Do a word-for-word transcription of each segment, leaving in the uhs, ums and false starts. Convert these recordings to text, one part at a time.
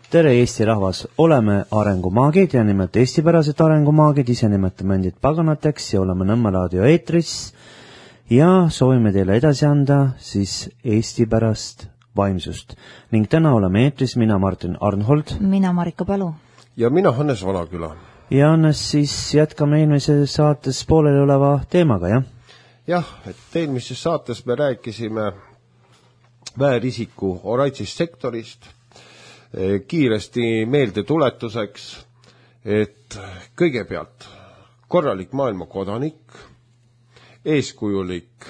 tere Eesti rahvas, oleme arengumaagid ja nimelt eestipärased arengumaagid, ise nimetame endid paganateks ja oleme Nõmme raadio eetris ja soovime teile edasi anda siis eestipärast vaimsust. Ning täna oleme eetris mina Martin Arnhold, mina Marika Palu ja mina Hannes Valaküla. Ja Hannes, siis jätkame eelmise saates pooleli oleva teemaga, jah? Jah, et eelmises saates me rääkisime väärisiku oraitsist sektorist. Kiiresti meelde tuletuseks, et kõigepealt korralik maailma kodanik, eeskujulik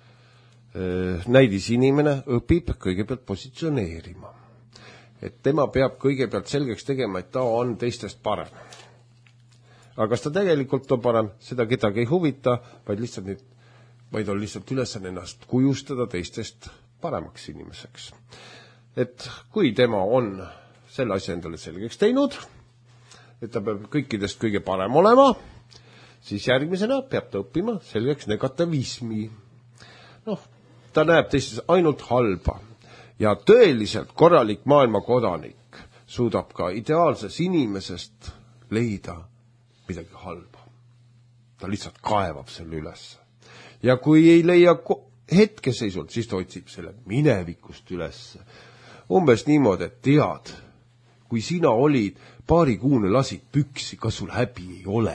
näidisinimene õpib kõigepealt positsioneerima. Et tema peab kõigepealt selgeks tegema, et ta on teistest parem. Aga kas ta tegelikult on parem, seda kedagi ei huvita, vaid, lihtsalt nüüd, vaid on lihtsalt ülesanne ennast kujustada teistest paremaks inimeseks. Et kui tema on selle asja endale selgeks teinud, et ta peab kõikidest kõige parem olema, siis järgmisena peab ta õppima selgeks negativismi. Noh, ta näeb teistes ainult halba. Ja tõeliselt korralik maailma kodanik suudab ka ideaalses inimesest leida midagi halba. Ta lihtsalt kaevab selle üles. Ja kui ei leia hetkeseisult, siis ta otsib selle minevikust üles. Umbes niimoodi, et tead, kui sina olid paarikuune lasid püksi, kas sul häbi ei ole?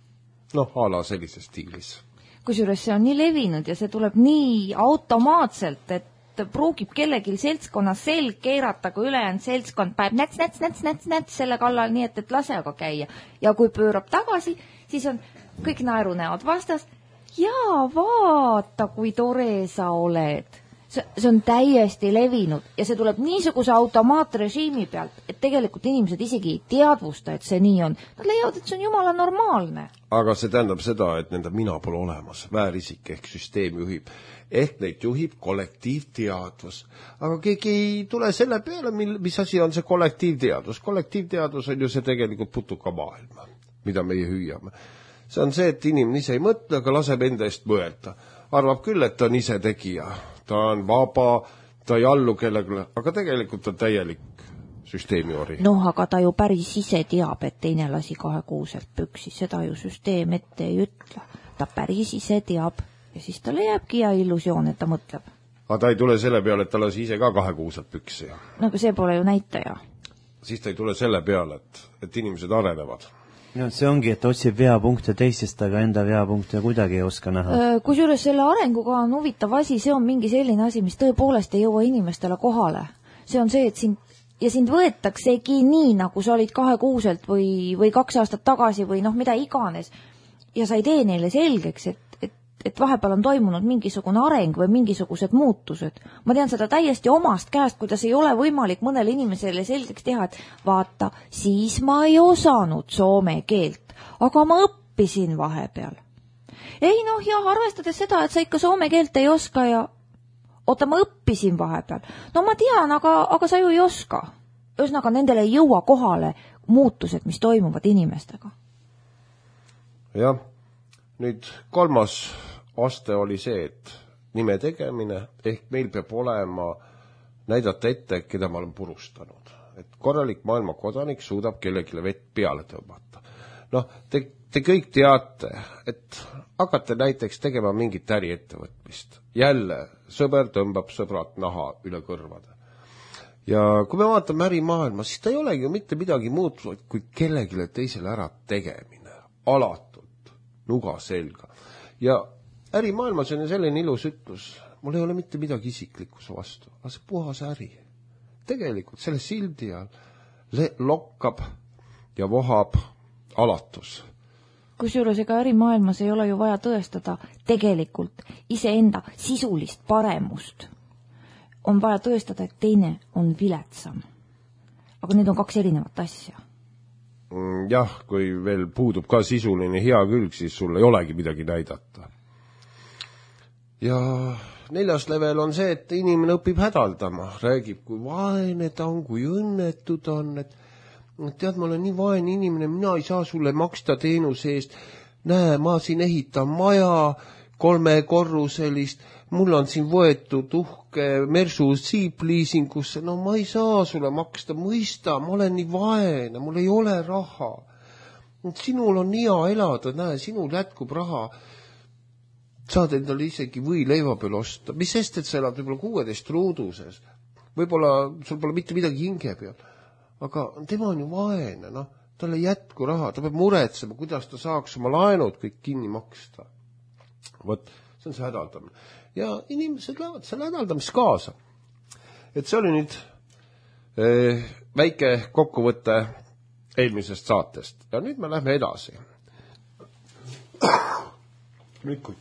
Noh, ala sellises stiilis. Kusjuures see on nii levinud ja see tuleb nii automaatselt, et pruugib kellegil seltskonnas selg keerata, kui ülejäänud seltskond päev näts, näts, näts, näts, näts selle kallal, nii et, et lase aga käia. Ja kui pöörab tagasi, siis on kõik naerunäod vastas. Jaa, vaata, kui tore sa oled. See, see on täiesti levinud ja see tuleb niisuguse automaatrežiimi pealt, et tegelikult inimesed isegi ei teadvusta, et see nii on. Nad leiavad, et see on jumala normaalne. Aga see tähendab seda, et nende mina pole olemas. Väärisik ehk süsteem juhib. Ehk neid juhib kollektiivteadvus. Aga keegi ei tule selle peale, mis asi on see kollektiivteadvus. Kollektiivteadvus on ju see tegelikult putuka maailma, mida meie hüüame. See on see, et inimene ise ei mõtle, aga laseb enda eest mõelda. Arvab küll, et ta on ise tegija. Ta on vaba, ta ei allu kellegile, aga tegelikult on täielik süsteemi ori. Noh, aga ta ju päris ise teab, et teine lasi kahe kuuselt püksi. Seda ju süsteem ette ei ütle. Ta päris ise teab ja siis talle jääbki ja illusioon, et ta mõtleb. Aga ta ei tule selle peale, et ta lasi ise ka kahe kuuselt püksi. No, aga see pole ju näitaja. Siis ta ei tule selle peale, et, et inimesed arenevad. No, see ongi, et otsib veapunkte teistest, aga enda veapunkte kuidagi ei oska näha. Kusjuures selle arenguga on huvitav asi, see on mingi selline asi, mis tõepoolest ei jõua inimestele kohale. See on see, et sind, ja sind võetaksegi nii, nagu sa olid kahe kuuselt või, või kaks aastat tagasi või noh, mida iganes. Ja sa ei tee neile selgeks, et, et, et vahepeal on toimunud mingisugune areng või mingisugused muutused. Ma tean seda täiesti omast käest, kuidas ei ole võimalik mõnele inimesele selgeks teha, et vaata, siis ma ei osanud soome keelt, aga ma õppisin vahepeal. Ei noh, jah, arvestades seda, et sa ikka soome keelt ei oska ja oota, ma õppisin vahepeal. No ma tean, aga, aga sa ju ei oska. Ühesõnaga, nendele ei jõua kohale muutused, mis toimuvad inimestega. Jah, nüüd kolmas aste oli see, et nime tegemine, ehk meil peab olema näidata ette, keda ma olen purustanud. Et korralik maailma kodanik suudab kellegile vett peale tõmmata. Noh, te, te kõik teate, et hakata näiteks tegema mingit äriettevõtmist. Jälle, sõber tõmbab sõbrat naha üle kõrvade. Ja kui me vaatame ärimaailma, siis ta ei olegi ju mitte midagi muutunud, kui kellegile teisele ära tegemine. Alatult, nuga selga. Ja ärimaailmas on selline ilus ütlus, mul ei ole mitte midagi isiklikkuse vastu, aga see puhas äri. Tegelikult selle sildi all lokkab ja vohab alatus. Kusjuures ega ärimaailmas ei ole ju vaja tõestada tegelikult iseenda sisulist paremust. On vaja tõestada, et teine on viletsam. Aga need on kaks erinevat asja. Jah, kui veel puudub ka sisuline hea külg, siis sul ei olegi midagi näidata. Ja neljas level on see, et inimene õpib hädaldama, räägib, kui vaene ta on, kui õnnetu ta on, et tead, ma olen nii vaene inimene, mina ei saa sulle maksta teenuse eest, näe, ma siin ehitan maja kolmekorruselist, mul on siin võetud uhke Mersu siipliisingusse, no ma ei saa sulle maksta, mõista, ma olen nii vaene, mul ei ole raha. Sinul on hea elada, näe, sinul jätkub raha. Saad endale isegi või leiva peal osta. Mis sest, et sa elad võib-olla kuueteist ruuduses. Võib-olla sul pole mitte midagi hinge peal. Aga tema on ju vaene, noh. Talle jätku raha, ta peab muretsema, kuidas ta saaks oma laenud kõik kinni maksta. Võt, see on see hädaldamine. Ja inimesed lähevad selle hädaldamist kaasa. Et see oli nüüd eh, väike kokkuvõte eelmisest saatest. Ja nüüd me lähme edasi. Nüüd kui...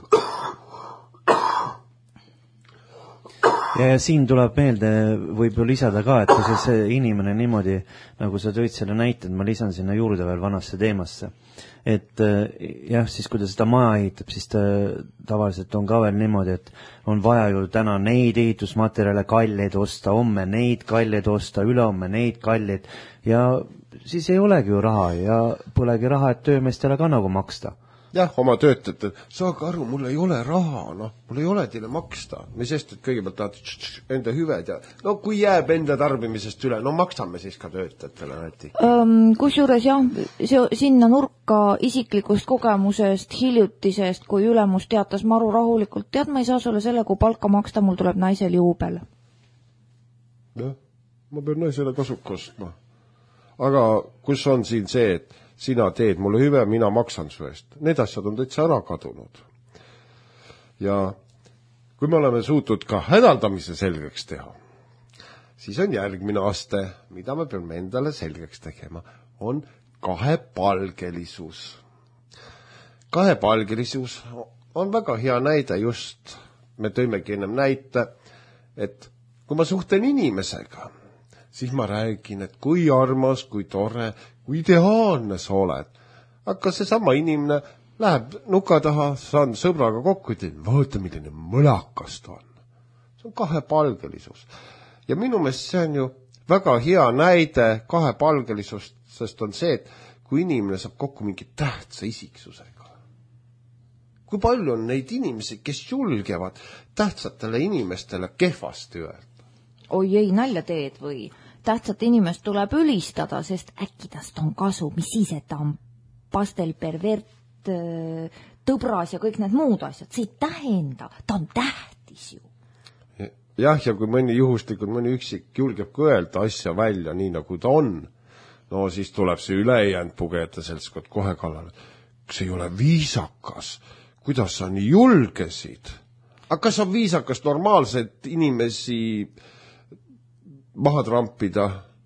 Ja, ja siin tuleb meelde, võib ju lisada ka, et kui see, see inimene niimoodi, nagu sa tõid selle näited, ma lisan sinna juurde veel vanasse teemasse. Et jah, siis kui ta seda maja ehitab, siis ta tavaliselt on ka veel niimoodi, et on vaja ju täna neid ehitusmaterjale kalleid osta, homme neid kalleid osta, ülehomme neid kalleid ja siis ei olegi ju raha ja polegi raha, et töömeestele ka nagu maksta. Jah, oma töötajate, saage aru, mul ei ole raha, noh, mul ei ole teile maksta. Mis sest, et kõigepealt tahad enda hüved ja no kui jääb enda tarbimisest üle, no maksame siis ka töötajatele näti. Um, kusjuures jah, see, sinna nurka isiklikust kogemusest, hiljutisest, kui ülemus teatas maru rahulikult, tead, ma ei saa sulle selle, kui palka maksta, mul tuleb naisel juubel. Jah, ma pean naisele kasuka ostma. Aga kus on siin see, et sina teed mulle hüve, mina maksan su eest. Need asjad on täitsa ära kadunud. Ja kui me oleme suutnud ka hädaldamise selgeks teha, siis on järgmine aste, mida me peame endale selgeks tegema, on kahepalgelisus. Kahepalgelisus on väga hea näide just, me tõimegi ennem näite, et kui ma suhtlen inimesega, siis ma räägin, et kui armas, kui tore, kui ideaalne sa oled. Aga see sama inimene läheb nuka taha, saan sõbraga kokku, et vaata, milline mõlakas ta on. See on kahepalgelisus. Ja minu meelest see on ju väga hea näide kahepalgelisust, sest on see, et kui inimene saab kokku mingi tähtsa isiksusega. Kui palju on neid inimesi, kes julgevad tähtsatele inimestele kehvasti öelda? Oi ei, nalja teed või? Tähtsat inimest tuleb ülistada, sest äkki tast on kasu, mis siis, et ta on pastel, pervert, tõbras ja kõik need muud asjad. See ei tähenda, ta on tähtis ju. Jah, ja kui mõni juhuslikult, mõni üksik julgeb kõelda asja välja nii, nagu ta on, no siis tuleb see ülejäänud pugejate seltskond kohe kallale. Kas ei ole viisakas? Kuidas sa nii julgesid? Aga kas on viisakas normaalset inimesi maha trampida,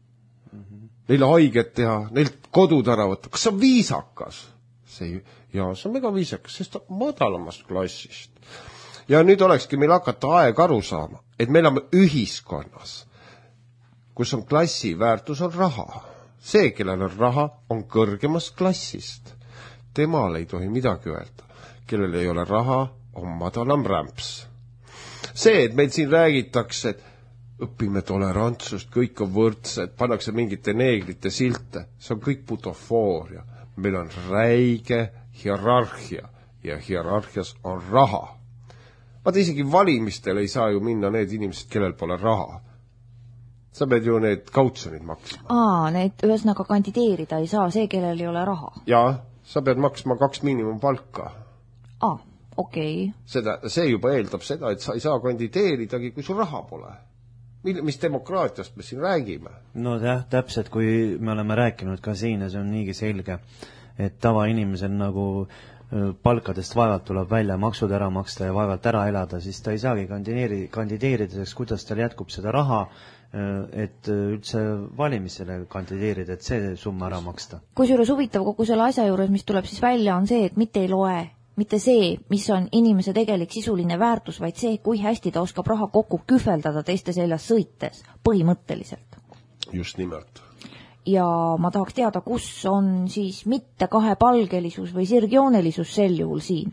neile haiget teha, neilt kodud ära võtta. Kas see on viisakas? See, ja see on väga viisakas, sest ta on madalamast klassist. Ja nüüd olekski meil hakata aeg aru saama, et me oleme ühiskonnas, kus on klassi väärtus on raha. See, kellel on raha, on kõrgemast klassist. Temal ei tohi midagi öelda. Kellel ei ole raha, on madalam rämps. See, et meil siin räägitakse, et õpime tolerantsust, kõik on võrdsed, pannakse mingite neeglite silte, see on kõik butofooria. Meil on räige hierarhia ja hierarhias on raha. Vaata isegi valimistel ei saa ju minna need inimesed, kellel pole raha. Sa pead ju need kautsjonid maksma. Aa, need ühesõnaga kandideerida ei saa see, kellel ei ole raha. Jaa, sa pead maksma kaks miinimumpalka. Aa, okei. Okay. Seda, see juba eeldab seda, et sa ei saa kandideeridagi, kui sul raha pole. Mis demokraatiast me siin räägime? No jah, täpselt, kui me oleme rääkinud ka siin ja see on niigi selge, et tavainimesel nagu palkadest vaevalt tuleb välja maksud ära maksta ja vaevalt ära elada, siis ta ei saagi kandideeri, kandideerides, kuidas tal jätkub seda raha, et üldse valimisele kandideerida, et see summa ära maksta. Kusjuures huvitav kogu selle asja juures, mis tuleb siis välja, on see, et mitte ei loe mitte see, mis on inimese tegelik sisuline väärtus, vaid see, kui hästi ta oskab raha kokku kühveldada teiste seljas sõites, põhimõtteliselt. Just nimelt. Ja ma tahaks teada, kus on siis mitte kahepalgelisus või sirgjoonelisus sel juhul siin.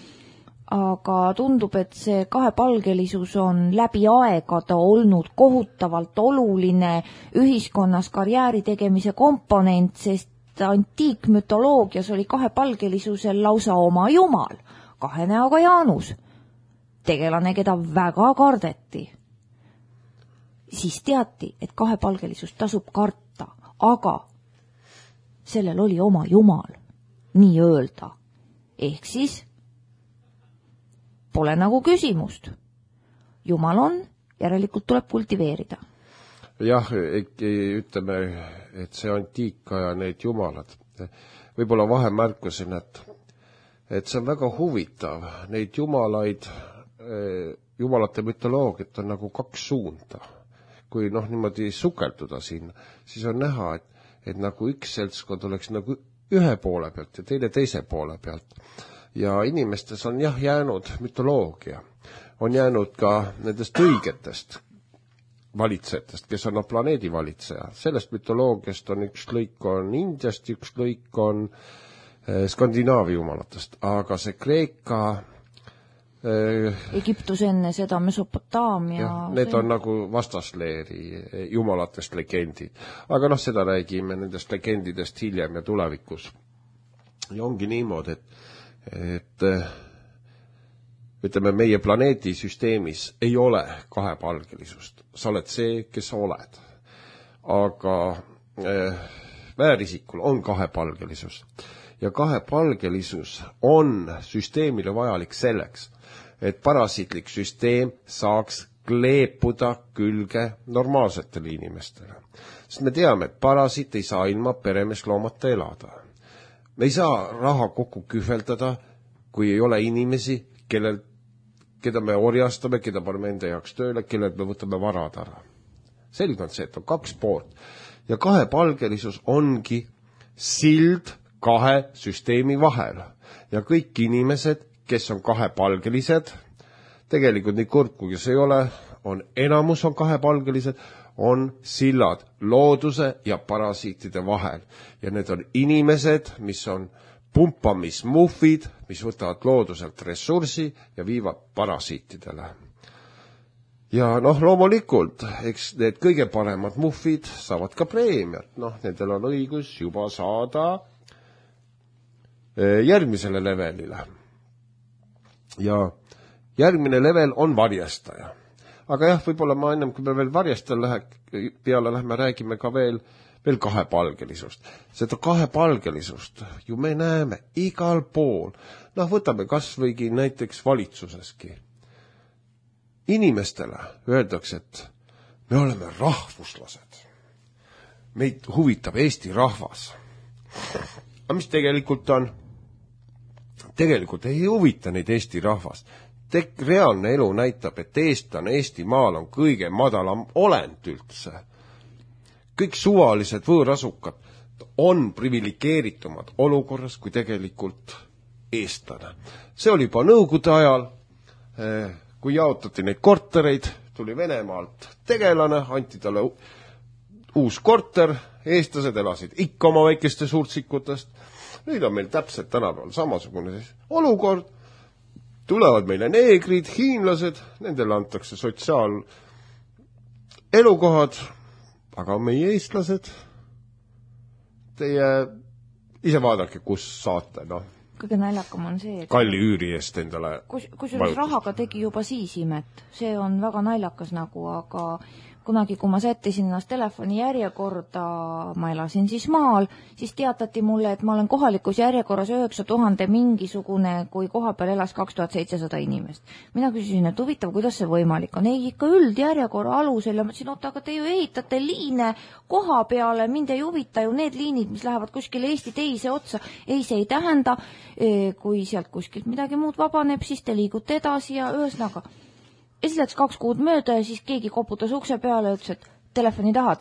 Aga tundub, et see kahepalgelisus on läbi aegade olnud kohutavalt oluline ühiskonnas karjääri tegemise komponent, sest antiikmütoloogias oli kahepalgelisusel lausa oma jumal, kahe näoga Jaanus. tegelane, keda väga kardeti. Siis teati, et kahepalgelisust tasub karta, aga sellel oli oma jumal, nii öelda. Ehk siis pole nagu küsimust. Jumal on, järelikult tuleb kultiveerida. Jah, ütleme, et see antiikaja need jumalad. Võib-olla vahemärkusin, et, et see on väga huvitav. Neid jumalaid, jumalate mütoloogiat on nagu kaks suunda. Kui noh, niimoodi sukelduda siin, siis on näha, et, et nagu üks seltskond oleks nagu ühe poole pealt ja teine teise poole pealt. Ja inimestes on jah jäänud mütoloogia. On jäänud ka nendest õigetest valitsejatest, kes on planeedi valitseja. Sellest mütoloogiast on üks lõik on Indiast, üks lõik on Skandinaavia jumalatest. Aga see Kreeka Egiptus enne seda Mesopotaamia. Ja, need on nagu vastasleeri jumalatest legendid. Aga noh, seda räägime nendest legendidest hiljem ja tulevikus. Ja ongi niimoodi, et, et ütleme, meie planeedi süsteemis ei ole kahepalgelisust. Sa oled see, kes sa oled. Aga äh, väärisikul on kahepalgelisus. Ja kahepalgelisus on süsteemile vajalik selleks, et parasiitlik süsteem saaks kleepuda külge normaalsetele inimestele. Sest me teame, et parasiit ei saa ilma peremeesloomata elada. Me ei saa raha kokku kühveldada, kui ei ole inimesi, kellel, keda me orjastame, keda paneme enda jaoks tööle, kellelt me võtame varad ära. Selge on see, et on kaks poolt. Ja kahepalgelisus ongi sild kahe süsteemi vahel. Ja kõik inimesed, kes on kahepalgelised, tegelikult nii kurb, kui see ei ole, on enamus on kahepalgelised, on sillad looduse ja parasiitide vahel. Ja need on inimesed, mis on pumpamismuffid, mis võtavad looduselt ressurssi ja viivad parasiitidele. Ja noh, loomulikult, eks need kõige paremad muffid saavad ka preemiat. Noh, nendel on õigus juba saada järgmisele levelile. Ja järgmine level on varjestaja. Aga jah, võib-olla ma ennem, kui me veel varjestajal lähe, peale lähme, räägime ka veel, veel kahepalgelisust. Seda kahepalgelisust ju me näeme igal pool. Noh, võtame kas võigi näiteks valitsuseski. Inimestele öeldakse, et me oleme rahvuslased. Meid huvitab Eesti rahvas. Aga mis tegelikult on? Tegelikult ei huvita neid Eesti rahvast. Tek- reaalne elu näitab, et eestlane Eesti maal on kõige madalam olend üldse. Kõik suvalised võõrasukad on privilegeeritumad olukorras kui tegelikult eestlane. See oli juba nõukogude ajal, kui jaotati neid kortereid, tuli Venemaalt tegelane, anti talle uus korter, eestlased elasid ikka oma väikeste suurtsikutest. Nüüd on meil täpselt tänapäeval samasugune olukord. Tulevad meile neegrid, hiinlased, nendele antakse sotsiaal elukohad, aga meie eestlased, teie ise vaadake, kus saate, noh. Kõige naljakam on see, et kalli üüri eest endale kus, kusjuures rahaga tegi juba siis imet. See on väga naljakas nagu, aga kunagi, kui ma sättisin ennast telefoni järjekorda, ma elasin siis maal, siis teatati mulle, et ma olen kohalikus järjekorras üheksa tuhande mingisugune, kui koha peal elas kaks tuhat seitsesada inimest. Mina küsisin, et huvitav, kuidas see võimalik on. Ei, ikka üldjärjekorra alusel ja ma ütlesin, oota, aga te ju ehitate liine koha peale, mind ei huvita ju need liinid, mis lähevad kuskile Eesti teise otsa. Ei, see ei tähenda, kui sealt kuskilt midagi muud vabaneb, siis te liigute edasi ja ühesõnaga. Ja siis läks kaks kuud mööda ja siis keegi koputas ukse peale ja ütles, et telefoni tahad.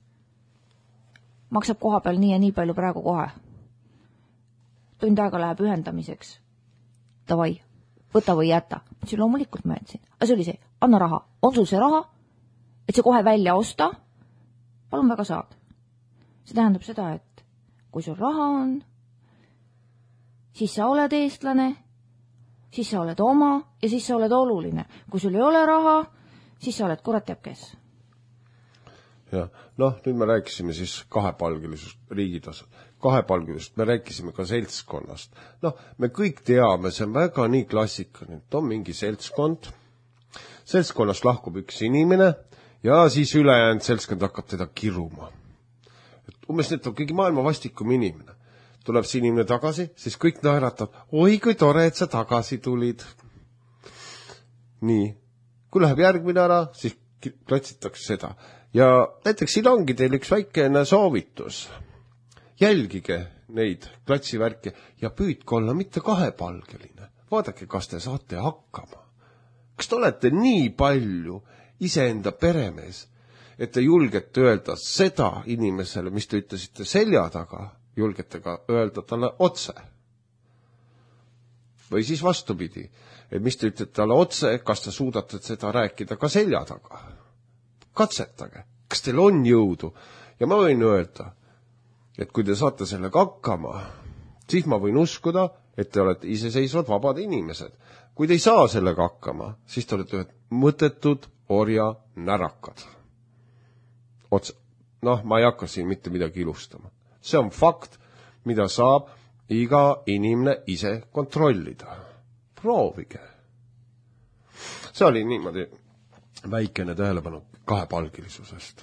Maksab koha peal nii ja nii palju praegu kohe. Tund aega läheb ühendamiseks. Davai, võta või jäta. See loomulikult ma jätsin. Aga see oli see, anna raha. On sul see raha, et see kohe välja osta? Palun väga saad. See tähendab seda, et kui sul raha on, siis sa oled eestlane, siis sa oled oma ja siis sa oled oluline. Kui sul ei ole raha, siis sa oled kurat teab kes. Ja, noh, nüüd me rääkisime siis kahepalgelisust riigi tasandil. kahepalgelisust, me rääkisime ka seltskonnast. Noh, me kõik teame, see on väga nii klassikaline, et on mingi seltskond, seltskonnast lahkub üks inimene ja siis ülejäänud seltskond hakkab teda kiruma. Et umbes need on kõigi maailma vastikum inimene. Tuleb see inimene tagasi, siis kõik naeratab, oi kui tore, et sa tagasi tulid. Nii, kui läheb järgmine ära, siis klatsitakse seda. Ja näiteks siin ongi teil üks väikene soovitus. Jälgige neid klatsivärke ja püüdke olla mitte kahepalgeline. Vaadake, kas te saate hakkama. Kas te olete nii palju iseenda peremees, et te julgete öelda seda inimesele, mis te ütlesite selja taga, julgete ka öelda talle otse. Või siis vastupidi, et mis te ütlete talle otse, kas te suudate seda rääkida ka selja taga. Katsetage, kas teil on jõudu. Ja ma võin öelda, et kui te saate sellega hakkama, siis ma võin uskuda, et te olete iseseisvad vabad inimesed. Kui te ei saa sellega hakkama, siis te olete ühed mõttetud orja närakad. Otse. Noh, ma ei hakka siin mitte midagi ilustama. See on fakt, mida saab iga inimene ise kontrollida. Proovige. See oli niimoodi väikene tähelepanu kahepalgilisusest.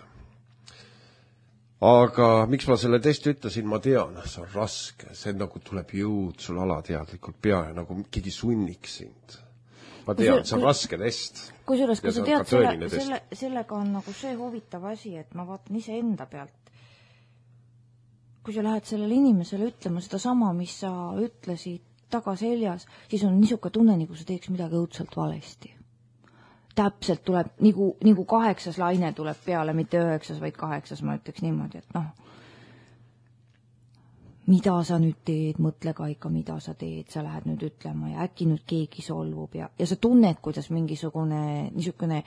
Aga miks ma selle testi ütlesin, ma tean, see on raske, see nagu tuleb jõud sul alateadlikult pea ja nagu keegi sunniks sind. Ma tean, see on kui, raske test. Kusjuures, kui sa tead, selle, selle, sellega on nagu see huvitav asi, et ma vaatan ise enda pealt. Kui sa lähed sellele inimesele ütlema seda sama, mis sa ütlesid tagaseljas, siis on niisugune tunne, nagu sa teeks midagi õudselt valesti. Täpselt tuleb, nagu, nagu kaheksas laine tuleb peale, mitte üheksas, vaid kaheksas, ma ütleks niimoodi, et noh, mida sa nüüd teed, mõtle ka ikka, mida sa teed, sa lähed nüüd ütlema ja äkki nüüd keegi solvub ja, ja sa tunned, kuidas mingisugune niisugune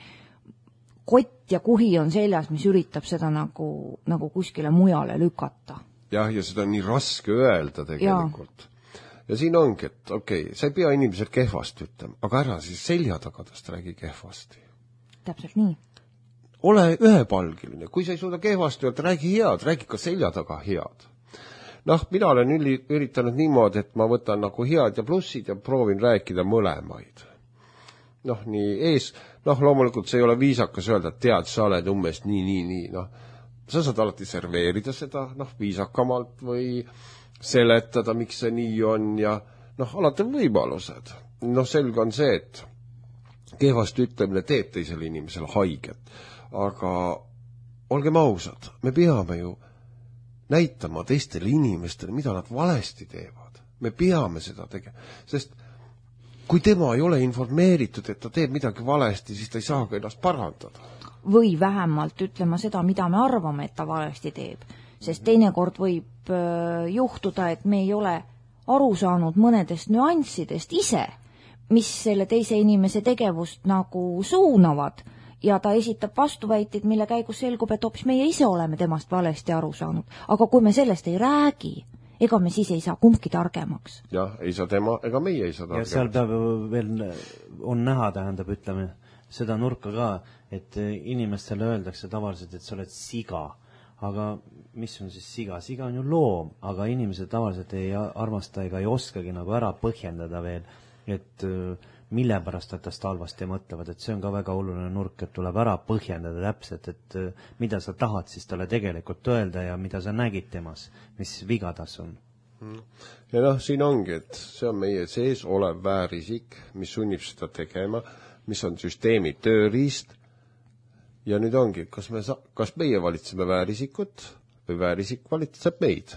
kott ja kuhi on seljas, mis üritab seda nagu, nagu kuskile mujale lükata. Jah, ja seda on nii raske öelda tegelikult. Ja, ja siin ongi, et okei, okay, sa ei pea inimesed kehvasti ütlema, aga ära siis selja tagadest räägi kehvasti. Täpselt nii. Ole ühepalgiline, kui sa ei suuda kehvasti öelda, räägi head, räägi ka selja taga head. Noh, mina olen üritanud niimoodi, et ma võtan nagu head ja plussid ja proovin rääkida mõlemaid. Noh, nii ees, noh, loomulikult see ei ole viisakas öelda, et tead, sa oled umbes nii, nii, nii, noh. Sa saad alati serveerida seda, noh, viisakamalt või seletada, miks see nii on ja noh, alati võimalused. Noh, selge on see, et kehvasti ütlemine teeb teisele inimesele haiget. Aga olgem ausad, me peame ju näitama teistele inimestele, mida nad valesti teevad. Me peame seda tegema, sest kui tema ei ole informeeritud, et ta teeb midagi valesti, siis ta ei saa ka ennast parandada. Või vähemalt ütlema seda, mida me arvame, et ta valesti teeb. Sest teinekord võib juhtuda, et me ei ole aru saanud mõnedest nüanssidest ise, mis selle teise inimese tegevust nagu suunavad ja ta esitab vastuväiteid, mille käigus selgub, et hoopis meie ise oleme temast valesti aru saanud. Aga kui me sellest ei räägi, ega me siis ei saa kumbki targemaks. Jah, ei saa tema, ega meie ei saa targemaks. Ja seal peab veel on näha, tähendab, ütleme, seda nurka ka, et inimestele öeldakse tavaliselt, et sa oled siga. Aga mis on siis siga? Siga on ju loom, aga inimesed tavaliselt ei armasta ega ei oskagi nagu ära põhjendada veel, et mille pärast nad tast halvasti mõtlevad, et see on ka väga oluline nurk, et tuleb ära põhjendada täpselt, et mida sa tahad siis talle tegelikult öelda ja mida sa nägid temas, mis vigadas on. Ja noh, siin ongi, et see on meie sees olev väärisik, mis sunnib seda tegema, mis on süsteemi tööriist ja nüüd ongi, kas, me sa- kas meie valitseme väärisikut või väärisik valitseb meid.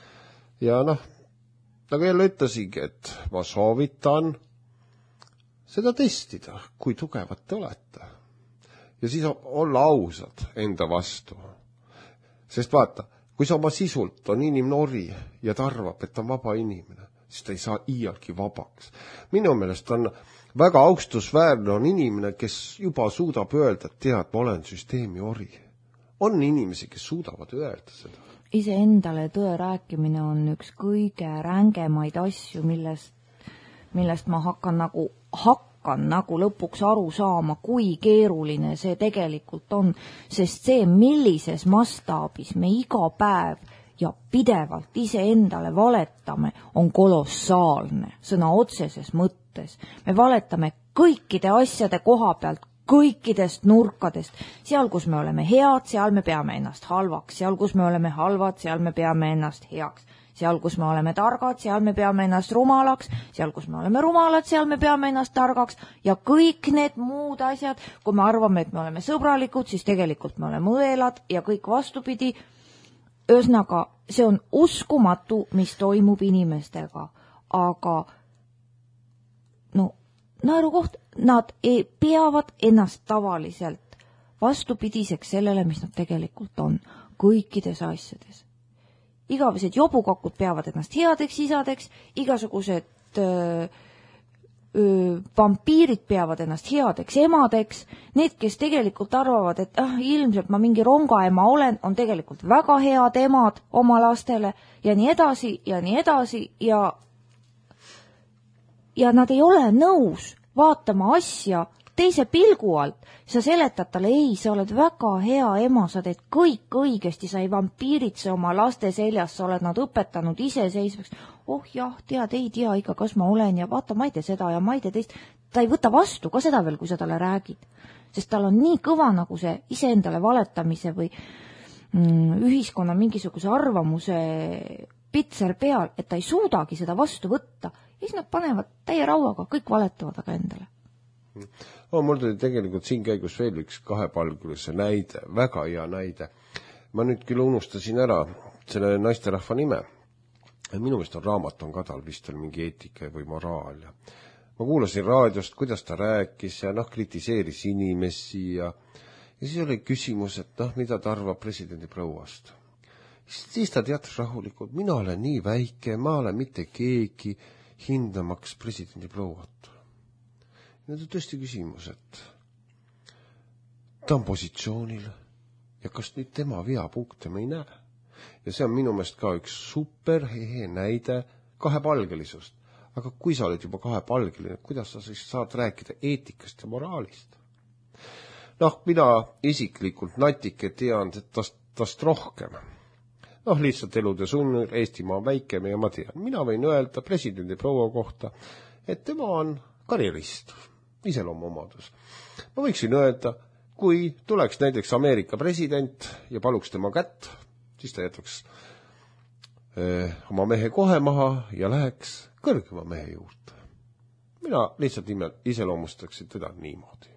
Ja noh, nagu jälle ütlesingi, et ma soovitan seda testida, kui tugevad te olete. Ja siis olla ausad enda vastu. Sest vaata, kui sa oma sisult on inimene ori ja ta arvab, et ta on vaba inimene, siis ta ei saa iialgi vabaks. Minu meelest on väga austusväärne on inimene, kes juba suudab öelda, et tead, ma olen süsteemi ori. On inimesi, kes suudavad öelda seda. Ise endale tõe rääkimine on üks kõige rängemaid asju, millest, millest ma hakkan nagu, hakkan nagu lõpuks aru saama, kui keeruline see tegelikult on, sest see, millises mastaabis me iga päev ja pidevalt iseendale valetame, on kolossaalne, sõna otseses mõttes. Me valetame kõikide asjade koha pealt, kõikidest nurkadest. Seal, kus me oleme head, seal me peame ennast halvaks. Seal, kus me oleme halvad, seal me peame ennast heaks. Seal, kus me oleme targad, seal me peame ennast rumalaks. Seal, kus me oleme rumalad, seal me peame ennast targaks. Ja kõik need muud asjad, kui me arvame, et me oleme sõbralikud, siis tegelikult me oleme õelad ja kõik vastupidi. Ühesõnaga, see on uskumatu, mis toimub inimestega. Aga no, naerukoht, nad ei, peavad ennast tavaliselt vastupidiseks sellele, mis nad tegelikult on kõikides asjades. Igavesed jobukakud peavad ennast headeks isadeks, igasugused öö, öö, vampiirid peavad ennast headeks emadeks, need, kes tegelikult arvavad, et ah, ilmselt ma mingi rongaema olen, on tegelikult väga head emad oma lastele ja nii edasi ja nii edasi ja ja nad ei ole nõus vaatama asja teise pilgu alt. Sa seletad talle, ei, sa oled väga hea ema, sa teed kõik õigesti, sa ei vampiiritse oma laste seljas, sa oled nad õpetanud iseseisvaks. Oh jah, tead, ei tea ikka, kas ma olen ja vaata, ma ei tee seda ja ma ei tee teist. Ta ei võta vastu ka seda veel, kui sa talle räägid. Sest tal on nii kõva nagu see iseendale valetamise või mm, ühiskonna mingisuguse arvamuse pitser peal, et ta ei suudagi seda vastu võtta. Ja siis nad panevad täie rauaga, kõik valetavad aga endale. Oh, mul tuli tegelikult siin käigus veel üks kahepalgulise näide, väga hea näide. Ma nüüd küll unustasin ära selle naisterahva nime. Minu meelest on raamat on ka tal vist on mingi eetika või moraal. Ja ma kuulasin raadiost, kuidas ta rääkis ja noh, kritiseeris inimesi ja, ja siis oli küsimus, et noh, mida ta arvab presidendi prouast. Siis ta teatas rahulikult, mina olen nii väike, ma olen mitte keegi hindamaks presidendi prouat. Nüüd on tõesti küsimus, et ta on positsioonil ja kas nüüd tema veapunkte me ei näe. Ja see on minu meelest ka üks super hea näide kahepalgelisust. Aga kui sa oled juba kahepalgeline, kuidas sa siis saad rääkida eetikast ja moraalist? Noh, mina isiklikult natike tean tast, tast rohkem. Noh, lihtsalt elude sunnur, Eestimaa on väikeme ja ma tean. Mina võin öelda presidendi proua kohta, et tema on karjerist. Iseloomuomadus. Ma võiksin öelda, kui tuleks näiteks Ameerika president ja paluks tema kätt, siis ta jätaks öö, oma mehe kohe maha ja läheks kõrgema mehe juurde. Mina lihtsalt ime, iseloomustaksin teda niimoodi.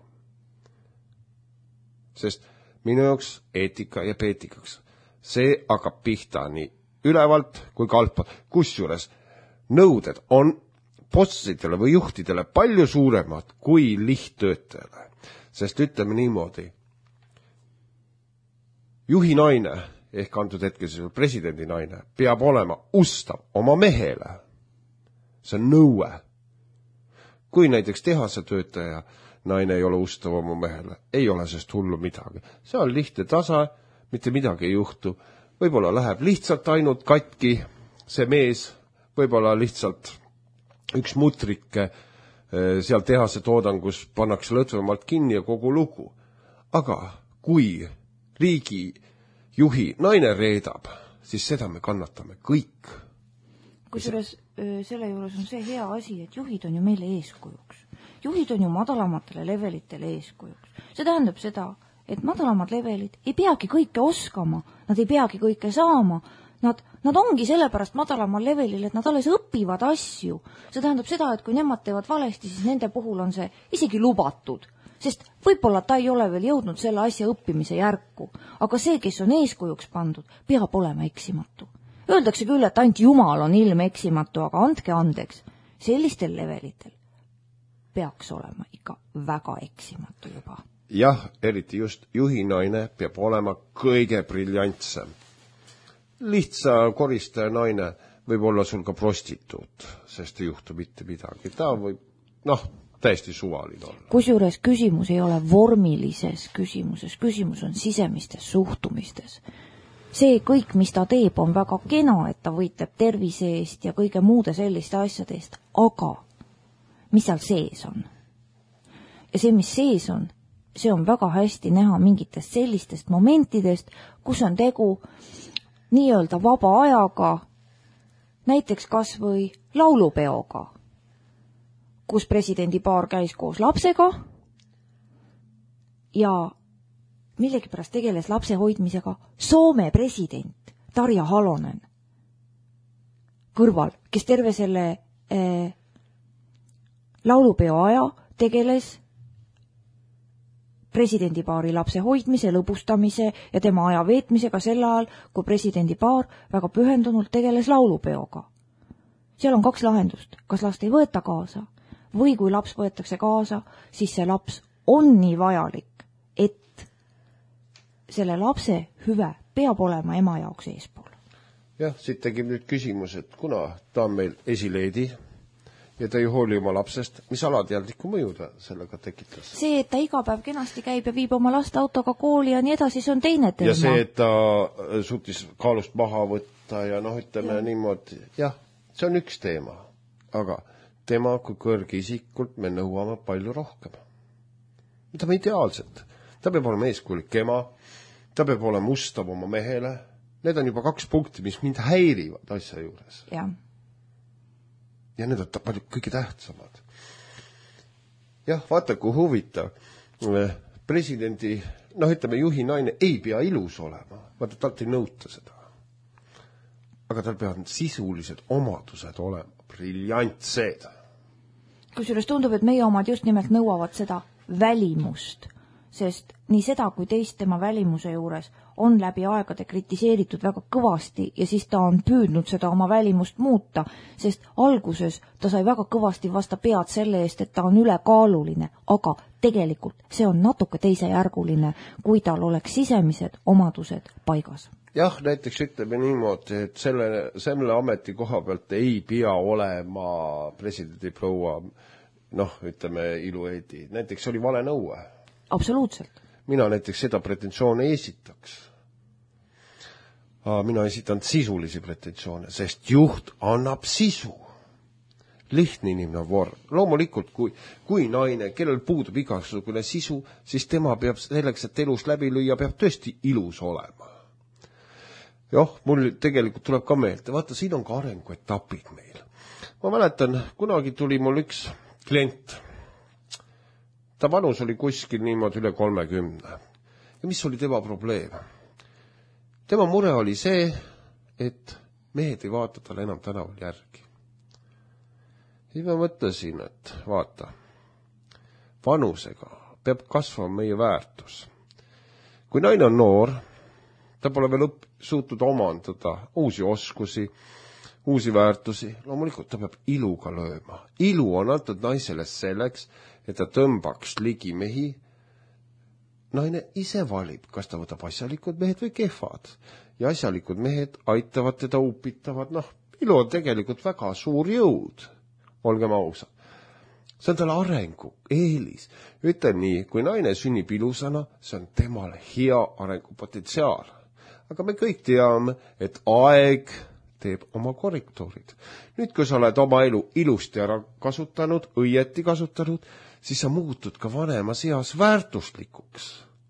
Sest minu jaoks eetika ja peetikaks, see hakkab pihta nii ülevalt kui kalpalt, kusjuures nõuded on bossidele või juhtidele palju suuremad kui lihttöötajale. Sest ütleme niimoodi, juhi naine, ehk antud hetkes presidendi naine, peab olema ustav oma mehele. See on nõue. Kui näiteks tehase töötaja naine ei ole ustav oma mehele, ei ole sest hullu midagi. See on lihtne tasa, mitte midagi ei juhtu. Võib-olla läheb lihtsalt ainult katki see mees, võib-olla lihtsalt üks mutrike seal tehase toodangus pannakse lõtvemalt kinni ja kogu lugu. Aga kui riigi juhi naine reedab, siis seda me kannatame kõik. Kusjuures selle juures on see hea asi, et juhid on ju meile eeskujuks. Juhid on ju madalamatele levelitele eeskujuks. See tähendab seda, et madalamad levelid ei peagi kõike oskama, nad ei peagi kõike saama. Nad, nad ongi sellepärast madalamal levelil, et nad alles õpivad asju. See tähendab seda, et kui nemad teevad valesti, siis nende puhul on see isegi lubatud. Sest võib-olla ta ei ole veel jõudnud selle asja õppimise järku. Aga see, kes on eeskujuks pandud, peab olema eksimatu. Öeldakse küll, et ainult Jumal on ilm eksimatu, aga andke andeks. Sellistel levelitel peaks olema ikka väga eksimatu juba. Jah, eriti just juhinaine peab olema kõige briljantsem. Lihtsa koristaja naine võib olla sul ka prostituut, sest ei juhtu mitte midagi. Ta võib, noh, täiesti suvaline olla. Kusjuures küsimus ei ole vormilises küsimuses, küsimus on sisemistes suhtumistes. See kõik, mis ta teeb, on väga kena, et ta võitleb tervise eest ja kõige muude selliste asjade eest, aga mis seal sees on? Ja see, mis sees on, see on väga hästi näha mingitest sellistest momentidest, kus on tegu nii-öelda vaba ajaga, näiteks kas või laulupeoga, kus presidendipaar käis koos lapsega ja millegipärast tegeles lapse hoidmisega Soome president Tarja Halonen kõrval, kes terve selle eh, laulupeo aja tegeles presidendipaari lapse hoidmise, lõbustamise ja tema aja veetmisega sel ajal, kui presidendipaar väga pühendunult tegeles laulupeoga. Seal on kaks lahendust. Kas last ei võeta kaasa või kui laps võetakse kaasa, siis see laps on nii vajalik, et selle lapse hüve peab olema ema jaoks eespool. Jah, siit tegib nüüd küsimus, et kuna ta on meil esileedi ja ta ei hooli oma lapsest, mis alateadliku mõju ta sellega tekitas? See, et ta iga päev kenasti käib ja viib oma laste autoga kooli ja nii edasi, see on teine teema. Ja see, et ta suutis kaalust maha võtta ja noh, ütleme ja. niimoodi, jah, see on üks teema, aga tema kui kõrge isikult me nõuame palju rohkem. Ta on ideaalselt. Ta peab olema eeskujulik ema, ta peab olema ustav oma mehele. Need on juba kaks punkti, mis mind häirivad asja juures. Ja, ja need on palju kõige tähtsamad. Jah, vaata, kui huvitav. Presidendi, noh, ütleme, juhi naine ei pea ilus olema. Vaata, talt ei nõuta seda. Aga tal peavad sisulised omadused olema briljantsed. Kusjuures tundub, et meie omad just nimelt nõuavad seda välimust, sest nii seda kui teist tema välimuse juures on läbi aegade kritiseeritud väga kõvasti ja siis ta on püüdnud seda oma välimust muuta, sest alguses ta sai väga kõvasti vasta pead selle eest, et ta on ülekaaluline, aga tegelikult see on natuke teisejärguline, kui tal oleks sisemised omadused paigas. Jah, näiteks ütleme niimoodi, et selle, selle ameti koha pealt ei pea olema presidendi proua, noh, ütleme ilueedi. Näiteks oli vale nõue. Absoluutselt. Mina näiteks seda pretensioone ei esitaks. Mina esitan sisulisi pretensioone, sest juht annab sisu. Lihtne inimene vorm. Loomulikult, kui, kui naine, kellel puudub igasugune sisu, siis tema peab selleks, et elus läbi lüüa, peab tõesti ilus olema. Jah, mul tegelikult tuleb ka meelde. Vaata, siin on ka arenguetapid meil. Ma mäletan, kunagi tuli mul üks klient. Ta vanus oli kuskil niimoodi üle kolmekümne. Ja mis oli tema probleem? Tema mure oli see, et mehed ei vaata talle enam tänaval järgi. Ja ma mõtlesin, et vaata, vanusega peab kasvama meie väärtus. Kui naine on noor, ta pole veel õpp, suutnud omandada uusi oskusi, uusi väärtusi, loomulikult ta peab iluga lööma. Ilu on antud naisele selleks, et ta tõmbaks ligi mehi. Naine ise valib, kas ta võtab asjalikud mehed või kehvad. Ja asjalikud mehed aitavad teda upitavad. Noh, ilu on tegelikult väga suur jõud. Olgem ausad. See on tal arengu eelis. Ütlen nii, kui naine sünnib ilusana, see on temale hea arengupotentsiaal. Aga me kõik teame, et aeg teeb oma korrektuurid. Nüüd, kui sa oled oma elu ilusti ära kasutanud, õieti kasutanud, siis sa muutud ka vanema seas väärtuslikuks.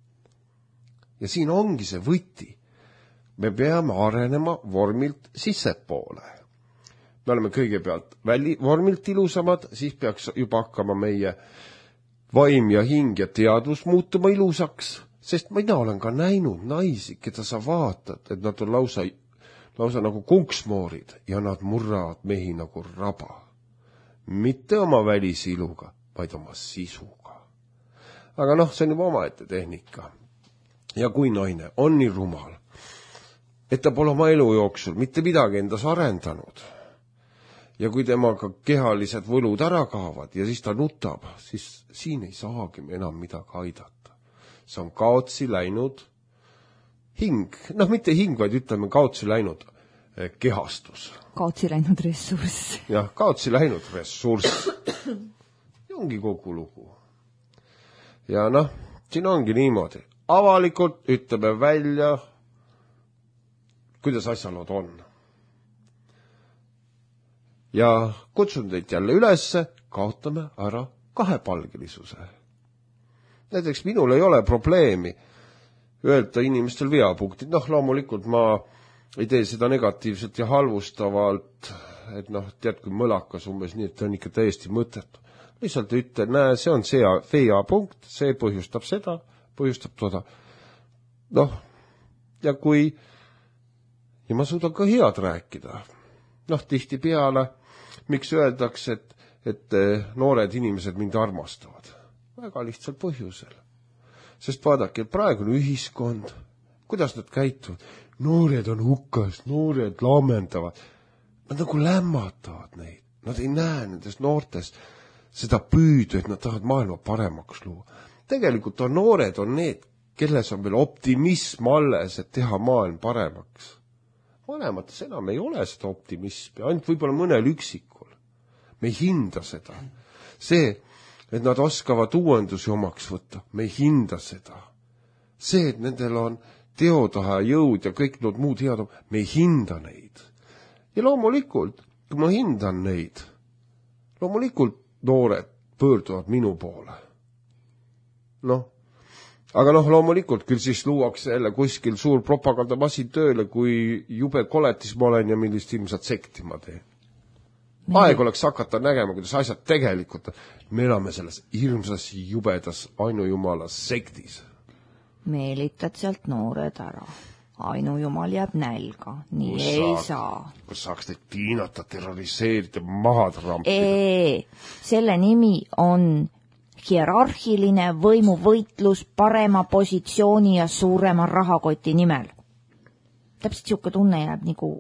Ja siin ongi see võti. Me peame arenema vormilt sissepoole. Me oleme kõigepealt väli, vormilt ilusamad, siis peaks juba hakkama meie vaim ja hing ja teadvus muutuma ilusaks, sest mina olen ka näinud naisi, keda sa vaatad, et nad on lausa, lausa nagu kunksmoorid ja nad murravad mehi nagu raba. Mitte oma välisiluga, vaid oma sisuga. Aga noh, see on juba omaette tehnika. Ja kui naine on nii rumal, et ta pole oma elu jooksul mitte midagi endas arendanud, ja kui temaga kehalised võlud ära kaavad ja siis ta nutab, siis siin ei saagi enam midagi aidata. See on kaotsi läinud hing, noh mitte hing, vaid ütleme kaotsi läinud kehastus. Kaotsi läinud ressurss. Jah, kaotsi läinud ressurss. Ja ongi kogu lugu. Ja noh, siin ongi niimoodi. Avalikult ütleme välja, kuidas asjalood on. Ja kutsun teid jälle ülesse, kaotame ära kahepalgelisuse. Näiteks minul ei ole probleemi öelda inimestel veapunktid. Noh, loomulikult ma ei tee seda negatiivselt ja halvustavalt, et noh, tead kui mõlakas umbes nii, et ta on ikka täiesti mõttetu. Lihtsalt ütle, näe, see on see fea punkt, see põhjustab seda, põhjustab toda. Noh, ja kui, ja ma suudan ka head rääkida. Noh, tihti peale, miks öeldakse, et, et noored inimesed mind armastavad? Väga lihtsal põhjusel. Sest vaadake, praegune ühiskond, kuidas nad käituvad? Noored on hukkas, noored laamendavad. Nad nagu lämmatavad neid. Nad ei näe nendes noortes seda püüdu, et nad tahavad maailma paremaks luua. Tegelikult on noored on need, kelles on veel optimism alles, et teha maailm paremaks. Vanemates enam ei ole seda optimismi, ainult võib-olla mõnel üksikul. Me ei hinda seda. See, et nad oskavad uuendusi omaks võtta, me ei hinda seda. See, et nendel on teotaha jõud ja kõik need muud head, me ei hinda neid. Ja loomulikult, kui ma hindan neid, loomulikult noored pöörduvad minu poole. Noh, aga noh, loomulikult küll siis luuakse jälle kuskil suur propagandamasin tööle, kui jube koletis ma olen ja millist ilmselt sekti ma teen. Aeg oleks hakata nägema, kuidas asjad tegelikult, me elame selles hirmsas jubedas ainujumala sektis. Meelitad sealt noored ära. Ainujumal jääb nälga. Nii kus ei saaks, saa. Kus saaks neid piinata, terroriseerida, maha trampida? Ee, selle nimi on hierarhiline võimuvõitlus parema positsiooni ja suurema rahakoti nimel. Täpselt siuke tunne jääb, nagu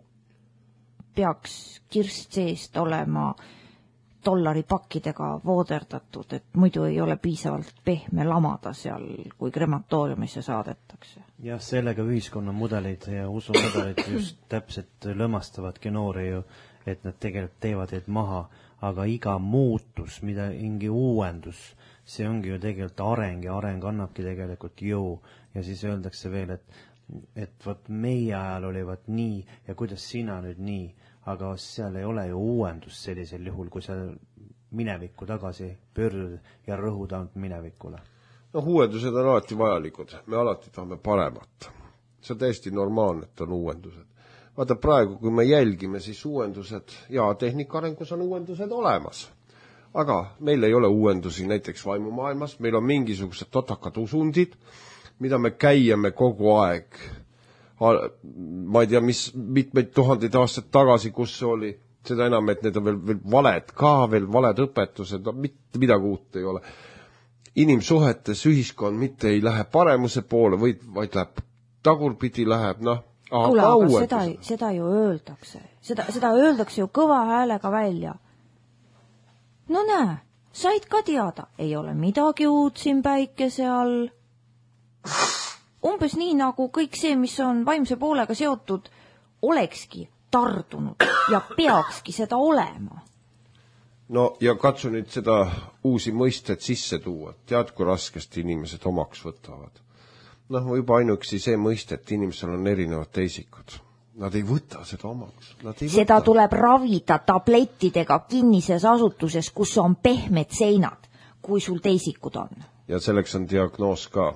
peaks kirst seest olema dollaripakkidega vooderdatud, et muidu ei ole piisavalt pehme lamada seal, kui krematooriumisse saadetakse. Jah, sellega ühiskonna mudelid ja usumudelid just täpselt lõmastavadki noori ju, et nad tegelikult teevad neid maha, aga iga muutus, mida mingi uuendus, see ongi ju tegelikult areng ja areng annabki tegelikult jõu ja siis öeldakse veel, et, et võt meie ajal oli võt nii ja kuidas sina nüüd nii, aga seal ei ole ju uuendus sellisel juhul, kui sa minevikku tagasi pöördud ja rõhud ainult minevikule. No uuendused on alati vajalikud, me alati tahame paremat. See on täiesti normaalne, et on uuendused. Vaata praegu, kui me jälgime, siis uuendused ja tehnikaarengus on uuendused olemas. Aga meil ei ole uuendusi näiteks vaimumaailmas, meil on mingisugused totakad usundid, mida me käiame kogu aeg. Ma ei tea, mis mitmeid tuhandeid aastaid tagasi, kus see oli, seda enam, et need on veel, veel valed ka, veel valed õpetused, no mitte midagi uut ei ole. Inimsuhetes ühiskond mitte ei lähe paremuse poole, vaid, vaid läheb tagurpidi läheb, noh. Kuule, aga seda, seda ju öeldakse. Seda, seda öeldakse ju kõva häälega välja. No näe, said ka teada, ei ole midagi uut siin päikese all. Umbes nii nagu kõik see, mis on vaimse poolega seotud, olekski tardunud ja peakski seda olema. No ja katsu nüüd seda uusi mõisted sisse tuua. Tead, kui raskesti inimesed omaks võtavad. Noh, juba ainuksi see mõiste, et inimesel on erinevad teisikud. Nad ei võta seda omaks. Nad ei seda võta. Tuleb ravida tablettidega kinnises asutuses, kus on pehmed seinad, kui sul teisikud on. Ja selleks on diagnoos ka.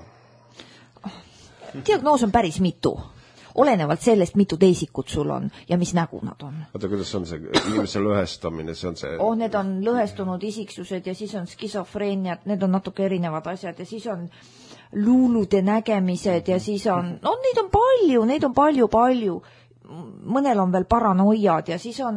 Diagnoos on päris mitu. Olenevalt sellest, mitu teisikut sul on ja mis nägu nad on. Oota, kuidas on see inimese lõhestamine? See on see... Oh, need on lõhestunud isiksused ja siis on skisofreeniad, need on natuke erinevad asjad ja siis on luulude nägemised ja siis on, no neid on palju, neid on palju, palju. Mõnel on veel paranoiad ja siis on,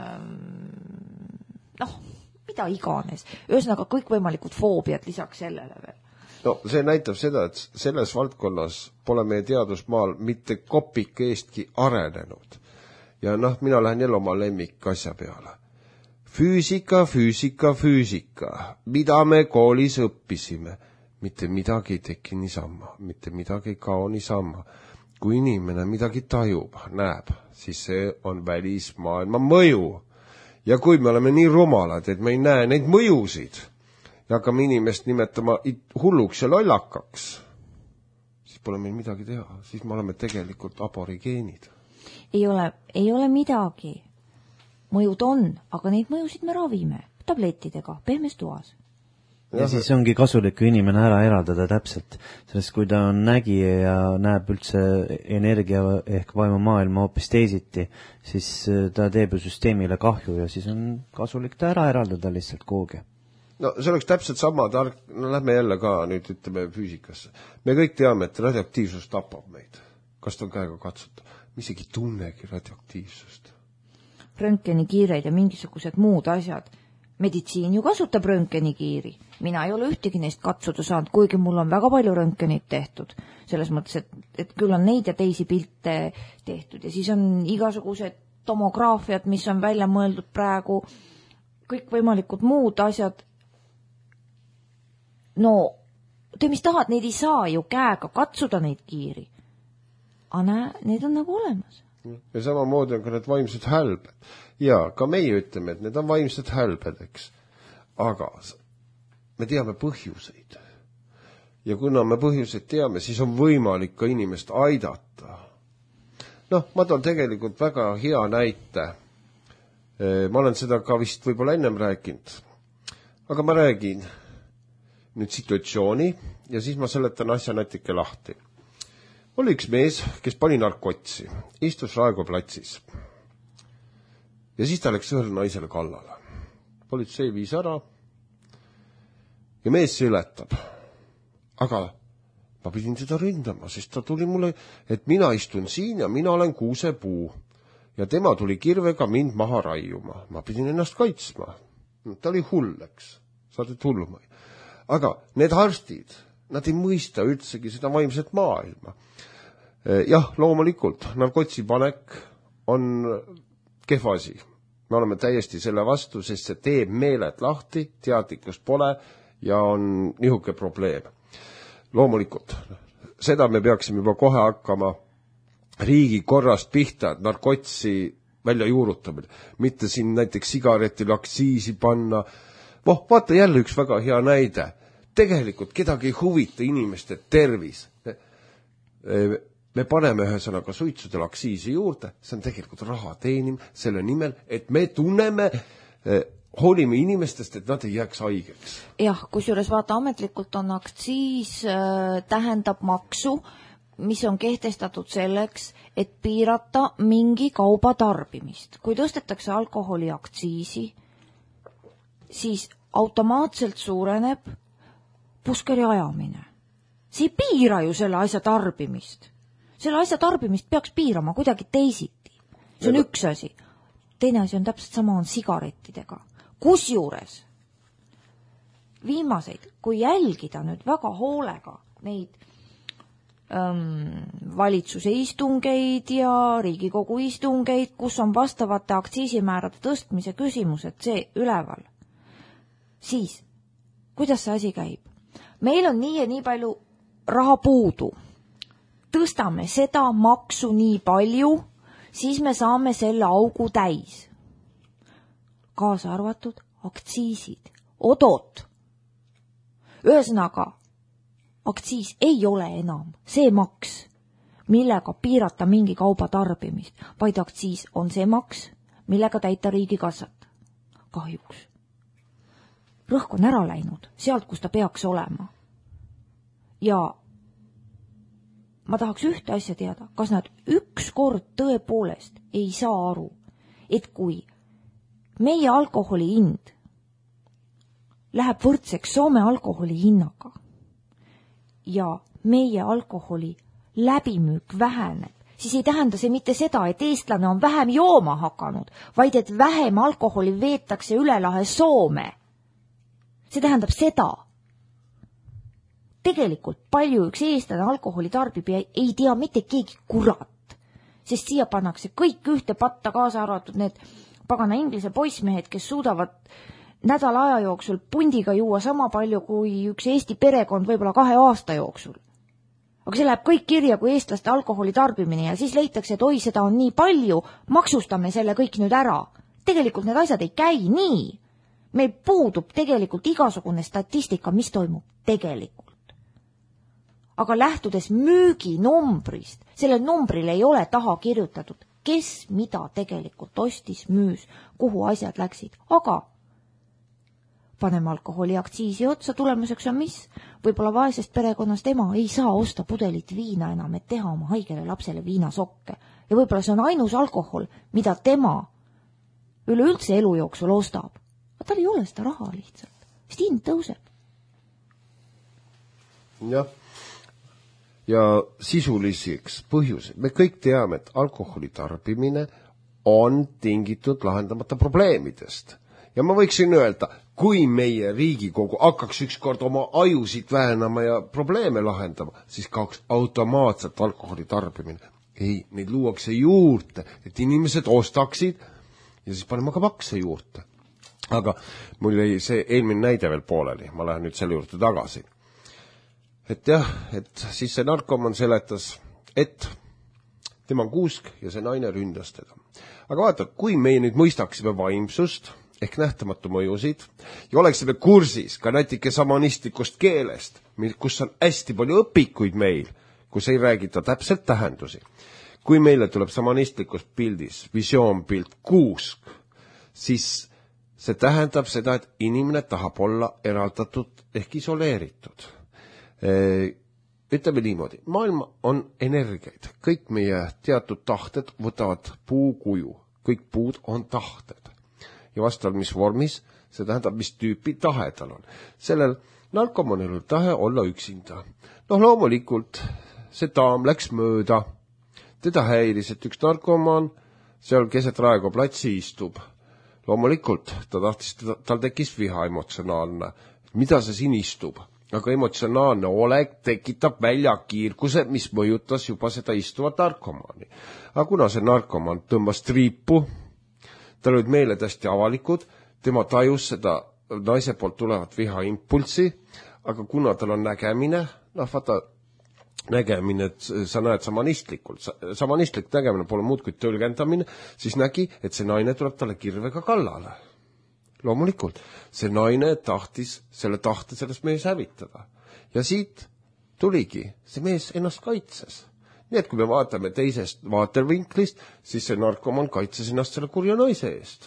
noh, mida iganes. Ühesõnaga kõik võimalikud foobiad lisaks sellele veel. No see näitab seda, et selles valdkonnas pole meie teadusmaal mitte kopik eestki arenenud. Ja noh, mina lähen jälle oma lemmik asja peale. Füüsika, füüsika, füüsika. Mida me koolis õppisime? Mitte midagi ei teki niisama, mitte midagi ei kao niisama. Kui inimene midagi tajub, näeb, siis see on välismaailma mõju. Ja kui me oleme nii rumalad, et me ei näe neid mõjusid, ja hakkame inimest nimetama hulluks ja lollakaks, siis pole meil midagi teha. Siis me oleme tegelikult aborigeenid. Ei ole, ei ole midagi. Mõjud on, aga neid mõjusid me ravime tablettidega, pehmes toas. ja siis ongi kasulik inimene ära eraldada täpselt, sest kui ta on nägija ja näeb üldse energia ehk vaimumaailma hoopis teisiti, siis ta teeb ju süsteemile kahju ja siis on kasulik ta ära eraldada lihtsalt kuhugi. No see oleks täpselt sama tark, no lähme jälle ka nüüd ütleme füüsikasse. Me kõik teame, et radioaktiivsus tapab meid. Kas ta on käega katsuta? Me isegi tunnegi radioaktiivsust. Röntgeni kiireid ja mingisugused muud asjad. Meditsiin ju kasutab röntgenikiiri. Mina ei ole ühtegi neist katsuda saanud, kuigi mul on väga palju röntgenit tehtud. Selles mõttes, et, et küll on neid ja teisi pilte tehtud. Ja siis on igasugused tomograafiad, mis on välja mõeldud praegu, kõik võimalikud muud asjad. No, te mis tahad, neid ei saa ju käega katsuda neid kiiri. Aga näe, need on nagu olemas. Ja samamoodi on ka need vaimsed hälbed. Ja ka meie ütleme, et need on vaimsed hälbed, eks. Aga me teame põhjuseid. Ja kuna me põhjuseid teame, siis on võimalik ka inimest aidata. Noh, ma toon tegelikult väga hea näite. Ma olen seda ka vist võib-olla ennem rääkinud. Aga ma räägin nüüd situatsiooni ja siis ma seletan asja natuke lahti. Oli üks mees, kes pani narkotsi, istus Raekoja platsis. Ja siis ta läks ühele naisele kallale. Politsei viis ära ja mees seletab. Aga ma pidin seda ründama, sest ta tuli mulle, et mina istun siin ja mina olen kuusepuu. Ja tema tuli kirvega mind maha raiuma. Ma pidin ennast kaitsma. Ta oli hull, eks. Saadid hullumai. Aga need arstid, nad ei mõista üldsegi seda vaimset maailma. Jah, loomulikult, narkotsi panek on kehvasi. Me oleme täiesti selle vastu, sest see teeb meeled lahti, teadlikkust pole ja on nihuke probleem. Loomulikult, seda me peaksime juba kohe hakkama riigi korrast pihta, et narkotsi välja juurutamine. Mitte siin näiteks sigaretile aktsiisi panna. Voh, vaata jälle üks väga hea näide. Tegelikult kedagi ei huvita inimeste tervis. Me paneme ühesõnaga suitsudel aktsiisi juurde, see on tegelikult raha teenim selle nimel, et me tunneme, hoolime inimestest, et nad ei jääks haigeks. Jah, kusjuures vaata ametlikult on aktsiis äh, tähendab maksu, mis on kehtestatud selleks, et piirata mingi kauba tarbimist. Kui tõstetakse alkoholi aktsiisi, siis automaatselt suureneb puskeri ajamine. See ei piira ju selle asja tarbimist. Selle asja tarbimist peaks piirama kuidagi teisiti. See on ja üks asi. Teine asi on täpselt sama on sigarettidega. Kusjuures viimaseid, kui jälgida nüüd väga hoolega neid ähm, valitsuse istungeid ja Riigikogu istungeid, kus on vastavate aktsiisimäärade tõstmise küsimused see üleval, siis kuidas see asi käib? Meil on nii ja nii palju raha puudu. Tõstame seda maksu nii palju, siis me saame selle augu täis. Kaasa arvatud aktsiisid, odot. Ühesõnaga, aktsiis ei ole enam see maks, millega piirata mingi kauba tarbimist, vaid aktsiis on see maks, millega täita riigikassat. Kahjuks. Rõhk on ära läinud, sealt, kus ta peaks olema. Ja ma tahaks ühte asja teada, kas nad üks kord tõepoolest ei saa aru, et kui meie alkoholi hind läheb võrdseks Soome alkoholi hinnaga ja meie alkoholi läbimüük väheneb, siis ei tähenda see mitte seda, et eestlane on vähem jooma hakanud, vaid et vähem alkoholi veetakse üle lahe Soome. See tähendab seda. Tegelikult palju üks eestlane alkoholi tarbib ja ei tea mitte keegi kurat, sest siia pannakse kõik ühte patta, kaasa arvatud need pagana inglise poissmehed, kes suudavad nädala aja jooksul pundiga juua sama palju kui üks Eesti perekond võib-olla kahe aasta jooksul. Aga see läheb kõik kirja kui eestlaste alkoholi tarbimine ja siis leitakse, et oi, seda on nii palju, maksustame selle kõik nüüd ära. Tegelikult need asjad ei käi nii. Meil puudub tegelikult igasugune statistika, mis toimub tegelikult. Aga lähtudes müüginombrist, sellel numbril ei ole taha kirjutatud, kes mida tegelikult ostis, müüs, kuhu asjad läksid. Aga paneme alkoholi aktsiisi otsa, tulemuseks on mis? Võib-olla vaesest perekonnast ema ei saa osta pudelit viina enam, et teha oma haigele lapsele viinasokke. Ja võib-olla see on ainus alkohol, mida tema üleüldse elu jooksul ostab. Aga tal ei ole seda raha lihtsalt. Sest hind tõuseb. Jah. Ja sisuliseks põhjused. Me kõik teame, et alkoholi tarbimine on tingitud lahendamata probleemidest. Ja ma võiksin öelda, kui meie Riigikogu hakkaks ükskord oma ajusid väänama ja probleeme lahendama, siis kaoks automaatselt alkoholi tarbimine. Ei, neid luuakse juurde, et inimesed ostaksid ja siis paneme ka makse juurde. Aga mul ei see eelmine näide veel pooleli, ma lähen nüüd selle juurde tagasi. Et jah, et siis see narkoman seletas, et tema on kuusk ja see naine ründas teda. Aga vaata, kui meie nüüd mõistaksime vaimsust, ehk nähtamatu mõjusid, ja oleksime kursis ka näitike samanistlikust keelest, kus on hästi palju õpikuid meil, kus ei räägita täpselt tähendusi. Kui meile tuleb samanistlikus pildis visioonpilt kuusk, siis see tähendab seda, et inimene tahab olla eraldatud ehk isoleeritud. Ütleme niimoodi, maailm on energiaid, kõik meie teatud tahted võtavad puukuju, kõik puud on tahted. Ja vastav, mis vormis, see tähendab, mis tüüpi tahe tal on. Sellel narkomanil on tahe olla üksinda. Noh, loomulikult see daam läks mööda. Teda häiris, et üks narkoman seal keset Raekoja platsi istub. Loomulikult ta tahtis, tal tekkis viha emotsionaalne. Mida see siin istub? Aga emotsionaalne olek tekitab välja kiirkuse, mis mõjutas juba seda istuvat narkomani. Aga kuna see narkoman tõmbas triipu, tal olid meeled hästi avalikud, tema tajus seda naise poolt tulevat viha impulsi, aga kuna tal on nägemine, noh vaata, nägemine, et sa näed samanistlikult, samanistlik nägemine pole muud kui tõlgendamine, siis nägi, et see naine tuleb talle kirvega kallale. Loomulikult, see naine tahtis selle tahte sellest mees hävitada. Ja siit tuligi, see mees ennast kaitses. Nii et kui me vaatame teisest vaatervinklist, siis see narkoman kaitses ennast selle kurja naise eest.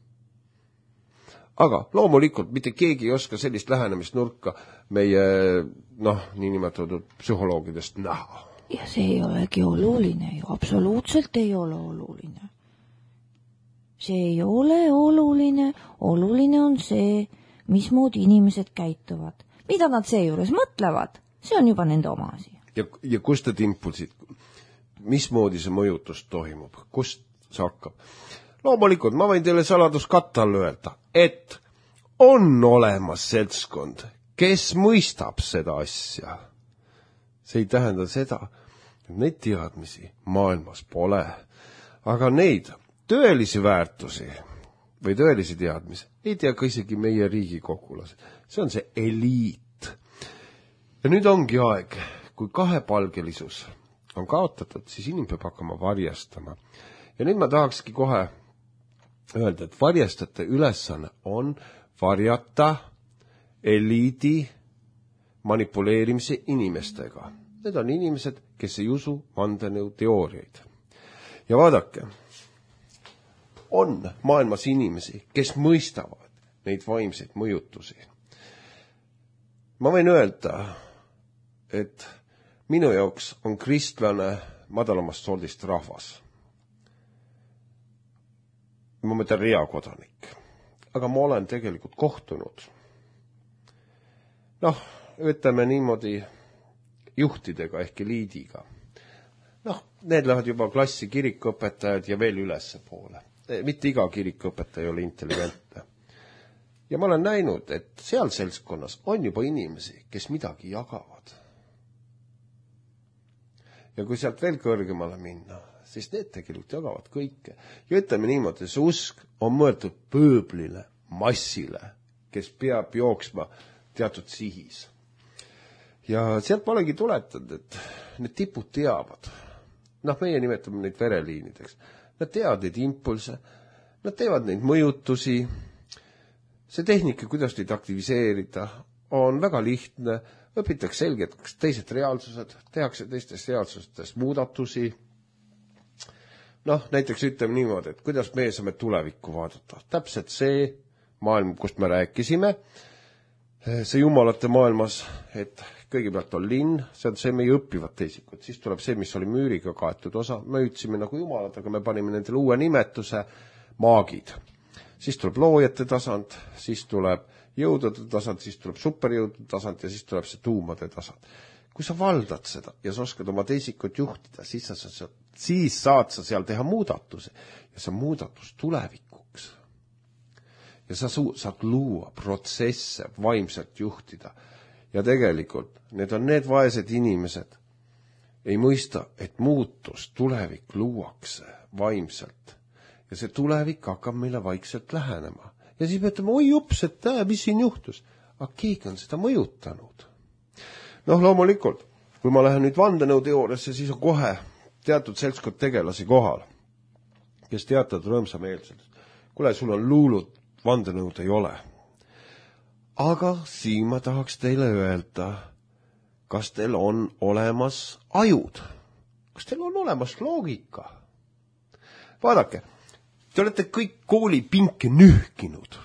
Aga loomulikult mitte keegi ei oska sellist lähenemisnurka meie, noh, niinimetatud psühholoogidest näha. Ja see ei olegi oluline ju, absoluutselt ei ole oluline. See ei ole oluline, oluline on see, mismoodi inimesed käituvad. Mida nad seejuures mõtlevad, see on juba nende oma asi. Ja, ja kust need impulsid, mismoodi see mõjutus toimub, kust see hakkab? Loomulikult, ma võin teile saladuskattal öelda, et on olemas seltskond, kes mõistab seda asja. See ei tähenda seda, et neid teadmisi maailmas pole, aga neid tõelisi väärtusi või tõelisi teadmisi ei tea ka isegi meie riigikogulased. See on see eliit. Ja nüüd ongi aeg, kui kahepalgelisus on kaotatud, siis inimene peab hakkama varjastama. Ja nüüd ma tahakski kohe öelda, et varjastajate ülesanne on varjata eliidi manipuleerimise inimestega. Need on inimesed, kes ei usu vandenõu teooriaid. Ja vaadake, on maailmas inimesi, kes mõistavad neid vaimseid mõjutusi. Ma võin öelda, et minu jaoks on kristlane madalamast sordist rahvas. Ma mõtlen reakodanik. Aga ma olen tegelikult kohtunud. Noh, ütleme niimoodi juhtidega ehk eliidiga. Noh, need lähevad juba klassi kirikuõpetajad ja veel ülesse poole. Mitte iga kirikuõpetaja ei ole intelligentne. Ja ma olen näinud, et seal seltskonnas on juba inimesi, kes midagi jagavad. Ja kui sealt veel kõrgemale minna, siis need tegelikult jagavad kõike. Ja ütleme niimoodi, see usk on mõeldud pööblile, massile, kes peab jooksma teatud sihis. Ja sealt ma olengi tuletanud, et need tipud teavad. Noh, meie nimetame neid vereliinideks. Nad teavad neid impulse, nad teevad neid mõjutusi. See tehnika, kuidas neid aktiviseerida, on väga lihtne. Õpitakse selgelt teised reaalsused, tehakse teistes reaalsustes muudatusi. Noh, näiteks ütleme niimoodi, et kuidas me saame tulevikku vaadata. Täpselt see maailm, kust me rääkisime, see jumalate maailmas, et kõigepealt on linn, see on see meie õppivad teisikud, siis tuleb see, mis oli müüriga kaetud osa, me ütlesime nagu jumalad, aga me panime nendele uue nimetuse, maagid. Siis tuleb loojate tasand, siis tuleb jõudude tasand, siis tuleb superjõudude tasand ja siis tuleb see tuumade tasand. Kui sa valdad seda ja sa oskad oma teisikut juhtida, siis, sa, siis saad sa seal teha muudatuse ja see muudatus tulevikuks. Ja sa saad luua protsesse, vaimselt juhtida. Ja tegelikult need on need vaesed inimesed, ei mõista, et muutus, tulevik luuakse vaimselt. Ja see tulevik hakkab meile vaikselt lähenema. Ja siis me ütleme, oi ups, et näe, mis siin juhtus. Aga keegi on seda mõjutanud. Noh, loomulikult, kui ma lähen nüüd vandenõude juuresse, siis on kohe teatud seltskond tegelasi kohal, kes teatavad rõõmsameelselt. Kule, sul on luulud, vandenõud ei ole. Aga siin ma tahaks teile öelda, kas teil on olemas ajud? Kas teil on olemas loogika? Vaadake, te olete kõik koolipinke nühkinud.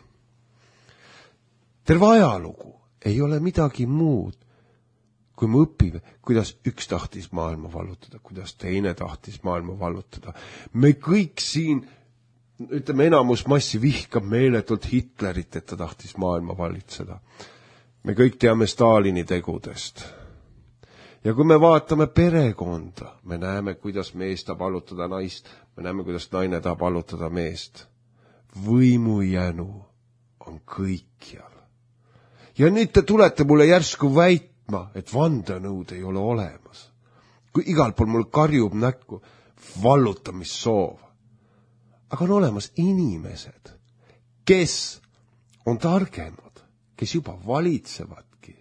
Terve ajalugu ei ole midagi muud, kui me õpime, kuidas üks tahtis maailma vallutada, kuidas teine tahtis maailma vallutada. Me kõik siin, ütleme, enamus massi vihkab meeletult Hitlerit, et ta tahtis maailma valitseda. Me kõik teame Stalini tegudest. Ja kui me vaatame perekonda, me näeme, kuidas mees tahab vallutada naist, me näeme, kuidas naine tahab vallutada meest. Võimujänu on kõikjal. Ja nüüd te tulete mulle järsku väitma, et vandenõud ei ole olemas. Kui igal pool mul karjub näkku vallutamissoov. Aga on olemas inimesed, kes on targemad, kes juba valitsevadki.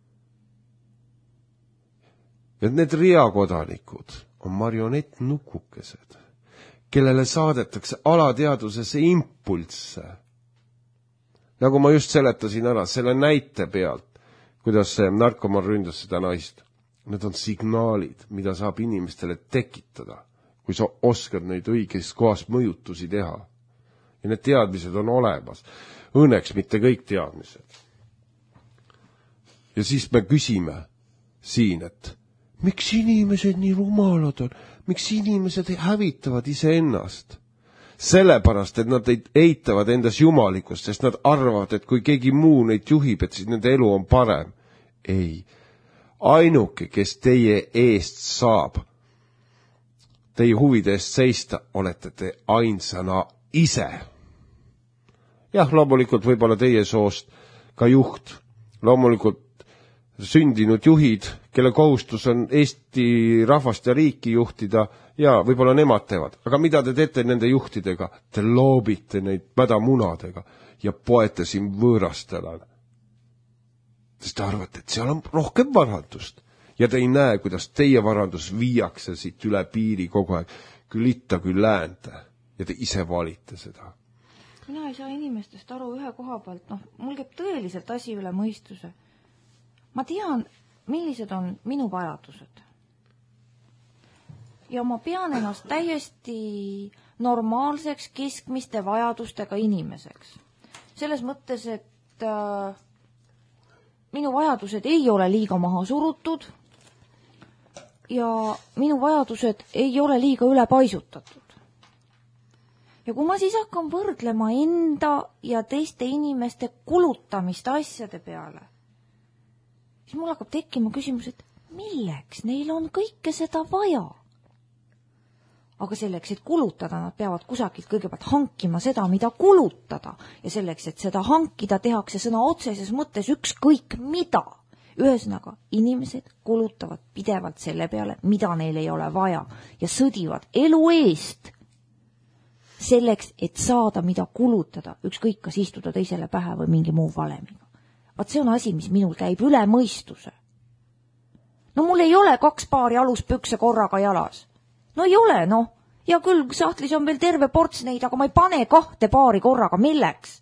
Ja need reakodanikud on marionettnukukesed, kellele saadetakse alateadvusesse impulsse. Nagu ma just seletasin ära, selle näite pealt, kuidas see narkoman ründas seda naist. Need on signaalid, mida saab inimestele tekitada, kui sa oskad neid õiges kohas mõjutusi teha. Ja need teadmised on olemas. Õnneks mitte kõik teadmised. Ja siis me küsime siin, et miks inimesed nii rumalad on? Miks inimesed hävitavad iseennast? Sellepärast, et nad eitavad endas jumalikust, sest nad arvavad, et kui keegi muu neid juhib, et siis nende elu on parem. Ei. Ainuke, kes teie eest saab, teie huvide eest seista, olete te ainsana ise. Jah, loomulikult võib-olla teie soost ka juht. Loomulikult sündinud juhid, kelle kohustus on Eesti rahvast ja riiki juhtida, ja võib-olla nemad teevad. Aga mida te teete nende juhtidega? Te loobite neid mädamunadega ja poete siin võõrastele. Sest te arvate, et seal on rohkem varandust. Ja te ei näe, kuidas teie varandus viiakse siit üle piiri kogu aeg. Küll itta, küll läänte. Ja te ise valite seda. Mina ei saa inimestest aru ühe koha pealt. No, mul käib tõeliselt asi üle mõistuse. Ma tean, millised on minu vajadused. Ja ma pean ennast täiesti normaalseks keskmiste vajadustega inimeseks. Selles mõttes, et äh, minu vajadused ei ole liiga maha surutud ja minu vajadused ei ole liiga üle paisutatud. Ja kui ma siis hakkan võrdlema enda ja teiste inimeste kulutamist asjade peale, siis mul hakkab tekkima küsimus, et milleks neil on kõike seda vaja? Aga selleks, et kulutada, nad peavad kusagilt kõigepealt hankima seda, mida kulutada. Ja selleks, et seda hankida, tehakse sõna otseses mõttes ükskõik mida. Ühesõnaga, inimesed kulutavad pidevalt selle peale, mida neil ei ole vaja. Ja sõdivad elu eest selleks, et saada, mida kulutada. Ükskõik, kas istuda teisele pähe või mingi muu valemiga. Vaat see on asi, mis minul käib üle mõistuse. No mul ei ole kaks paari aluspükse korraga jalas. No ei ole, noh. Ja küll sahtlis on veel terve ports neid, aga ma ei pane kahte paari korraga. Milleks?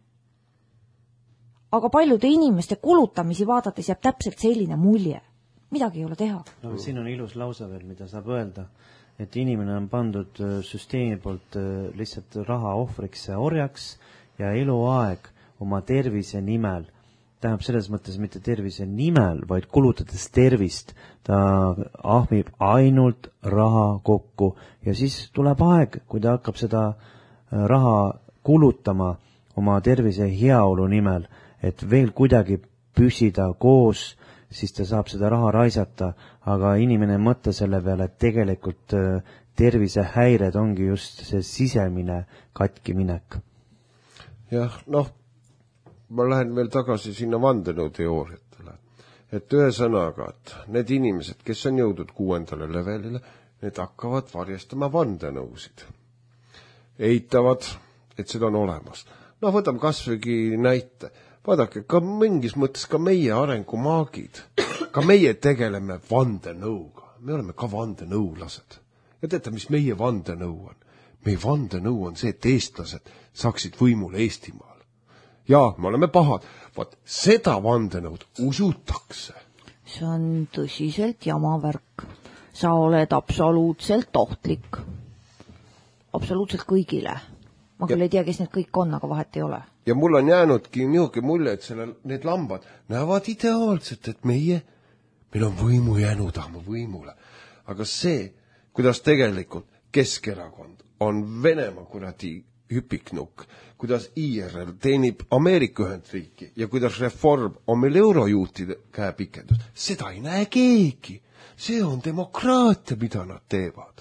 Aga paljude inimeste kulutamisi vaadates jääb täpselt selline mulje. Midagi ei ole teha. No, siin on ilus lause veel, mida saab öelda, et inimene on pandud süsteemi poolt lihtsalt raha ohvriks ja orjaks ja eluaeg oma tervise nimel, tähendab selles mõttes mitte tervise nimel, vaid kulutades tervist, ta ahmib ainult raha kokku ja siis tuleb aeg, kui ta hakkab seda raha kulutama oma tervise heaolu nimel, et veel kuidagi püsida koos, siis ta saab seda raha raisata, aga inimene ei mõtle selle peale, et tegelikult tervisehäired ongi just see sisemine katkiminek. Jah, noh, ma lähen veel tagasi sinna vandenõuteooriatele. Et ühe sõnaga, et need inimesed, kes on jõudnud kuuendale levelile, need hakkavad varjastama vandenõusid. Eitavad, et seda on olemas. No võtame kasvõigi näite. Vaadake, ka mingis mõttes ka meie arengumaagid, ka meie tegeleme vandenõuga. Me oleme ka vandenõulased. Ja teete, mis meie vandenõu on? Meie vandenõu on see, et eestlased saaksid võimule Eestimaal. Jaa, me oleme pahad. Vaat seda vandenõud usutakse. See on tõsiselt jamavärk. Sa oled absoluutselt ohtlik. Absoluutselt kõigile. Ma küll ja. ei tea, kes need kõik on, aga vahet ei ole. Ja mul on jäänudki niuke mulje, et selle, need lambad näevad ideaalselt, et meie, meil on võimu jäänu tahma võimule. Aga see, kuidas tegelikult Keskerakond on Venemaa kuradi hüpiknukk, kuidas I R L teenib Ameerika Ühendriiki ja kuidas Reform on meil eurojuutide käepikendus. Seda ei näe keegi. See on demokraatia, mida nad teevad.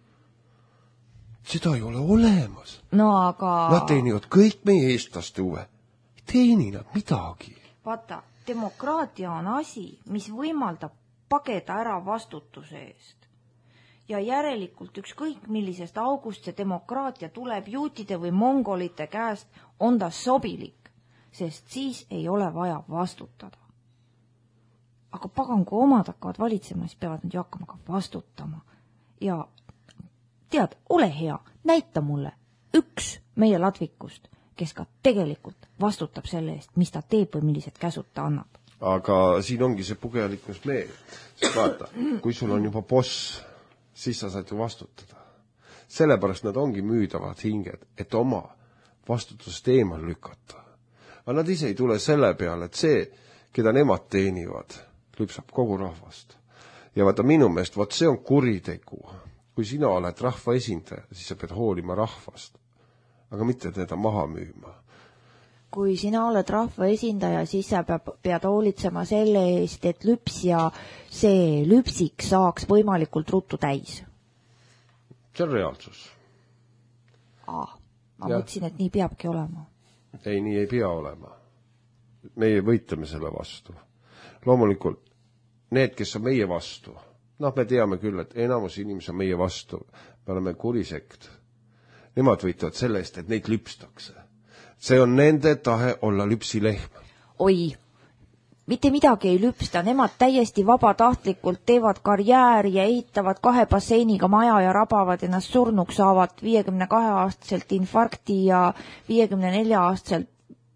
Seda ei ole olemas. No aga... Nad teenivad kõik meie eestlaste uue. Teeni nad midagi. Vaata, demokraatia on asi, mis võimaldab pageda ära vastutuse eest. Ja järelikult ükskõik millisest august see demokraatia tuleb juutide või mongolite käest, on ta sobilik, sest siis ei ole vaja vastutada. Aga pagan, kui omad hakkavad valitsema, siis peavad nad ju hakkama ka vastutama. Ja tead, ole hea, näita mulle üks meie ladvikust, kes ka tegelikult vastutab selle eest, mis ta teeb või millised käsud ta annab. Aga siin ongi see pugelikkus meel. Vaata, kui sul on juba boss, siis sa saad ju vastutada. Sellepärast nad ongi müüdavad hinged, et oma vastutust eemal lükata. Aga nad ise ei tule selle peale, et see, keda nemad teenivad, lüpsab kogu rahvast. Ja vaata minu meelest, vaat see on kuritegu. Kui sina oled rahva esindaja, siis sa pead hoolima rahvast, aga mitte teda maha müüma. Kui sina oled rahva esindaja, siis sa peab, pead hoolitsema selle eest, et lüps ja see lüpsik saaks võimalikult ruttu täis. See on reaalsus. Ah, ma ja. mõtlesin, et nii peabki olema. Ei, nii ei pea olema. Meie võitleme selle vastu. Loomulikult, need, kes on meie vastu, noh, me teame küll, et enamus inimesi on meie vastu. Me oleme kurisekt. Nemad võitlevad selle eest, et neid lüpstakse. See on nende tahe olla lüpsilehm. Oi, mitte midagi ei lüpsta, nemad täiesti vabatahtlikult teevad karjääri ja ehitavad kahe basseiniga maja ja rabavad ennast surnuks, saavad viiekümne kahe aastaselt infarkti ja viiekümne nelja aastaselt,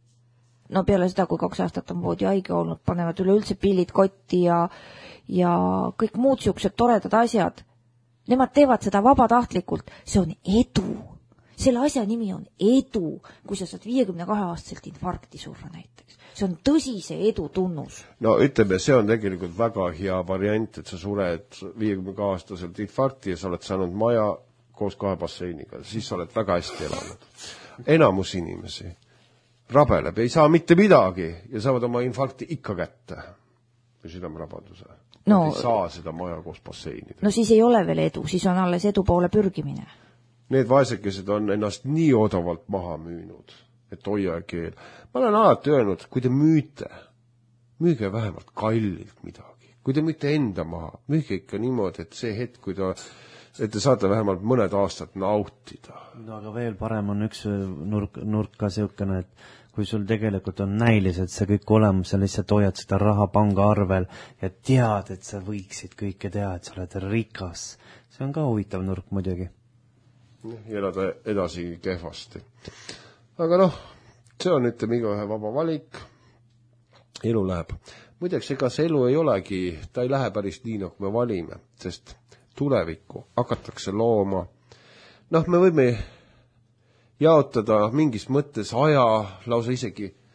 no peale seda, kui kaks aastat on voodi haige olnud, panevad üleüldse pillid kotti ja, ja kõik muud siuksed toredad asjad. Nemad teevad seda vabatahtlikult, see on edu. Selle asja nimi on edu, kui sa saad viiekümne kahe aastaselt infarkti surra näiteks. See on tõsise edu tunnus. No ütleme, see on tegelikult väga hea variant, et sa sured viiekümne kahe aastaselt infarkti ja sa oled saanud maja koos kahe basseiniga. Siis sa oled väga hästi elanud. Enamus inimesi rabeleb, ei saa mitte midagi ja saavad oma infarkti ikka kätte. Või südamerabaduse. No, ei saa seda maja koos basseinidega. No siis ei ole veel edu, siis on alles edu poole pürgimine. Need vaesekesed on ennast nii odavalt maha müünud, et hoia keel. Ma olen alati öelnud, kui te müüte, müüge vähemalt kallilt midagi. Kui te müüte enda maha, müüge ikka niimoodi, et see hetk, kui ta, et te saate vähemalt mõned aastad nautida. No aga veel parem on üks nurk, nurk ka siukene, et kui sul tegelikult on näiliselt see kõik olemas, sa lihtsalt hoiad seda raha panga arvel ja tead, et sa võiksid kõike teha, et sa oled rikas. See on ka huvitav nurk muidugi. Ja elada edasi kehvasti. Aga noh, see on ütleme iga ühe vaba valik. Elu läheb. Muideks, ega see elu ei olegi, ta ei lähe päris nii, nagu me valime, sest tulevikku hakatakse looma. Noh, me võime jaotada mingis mõttes aja lausa isegi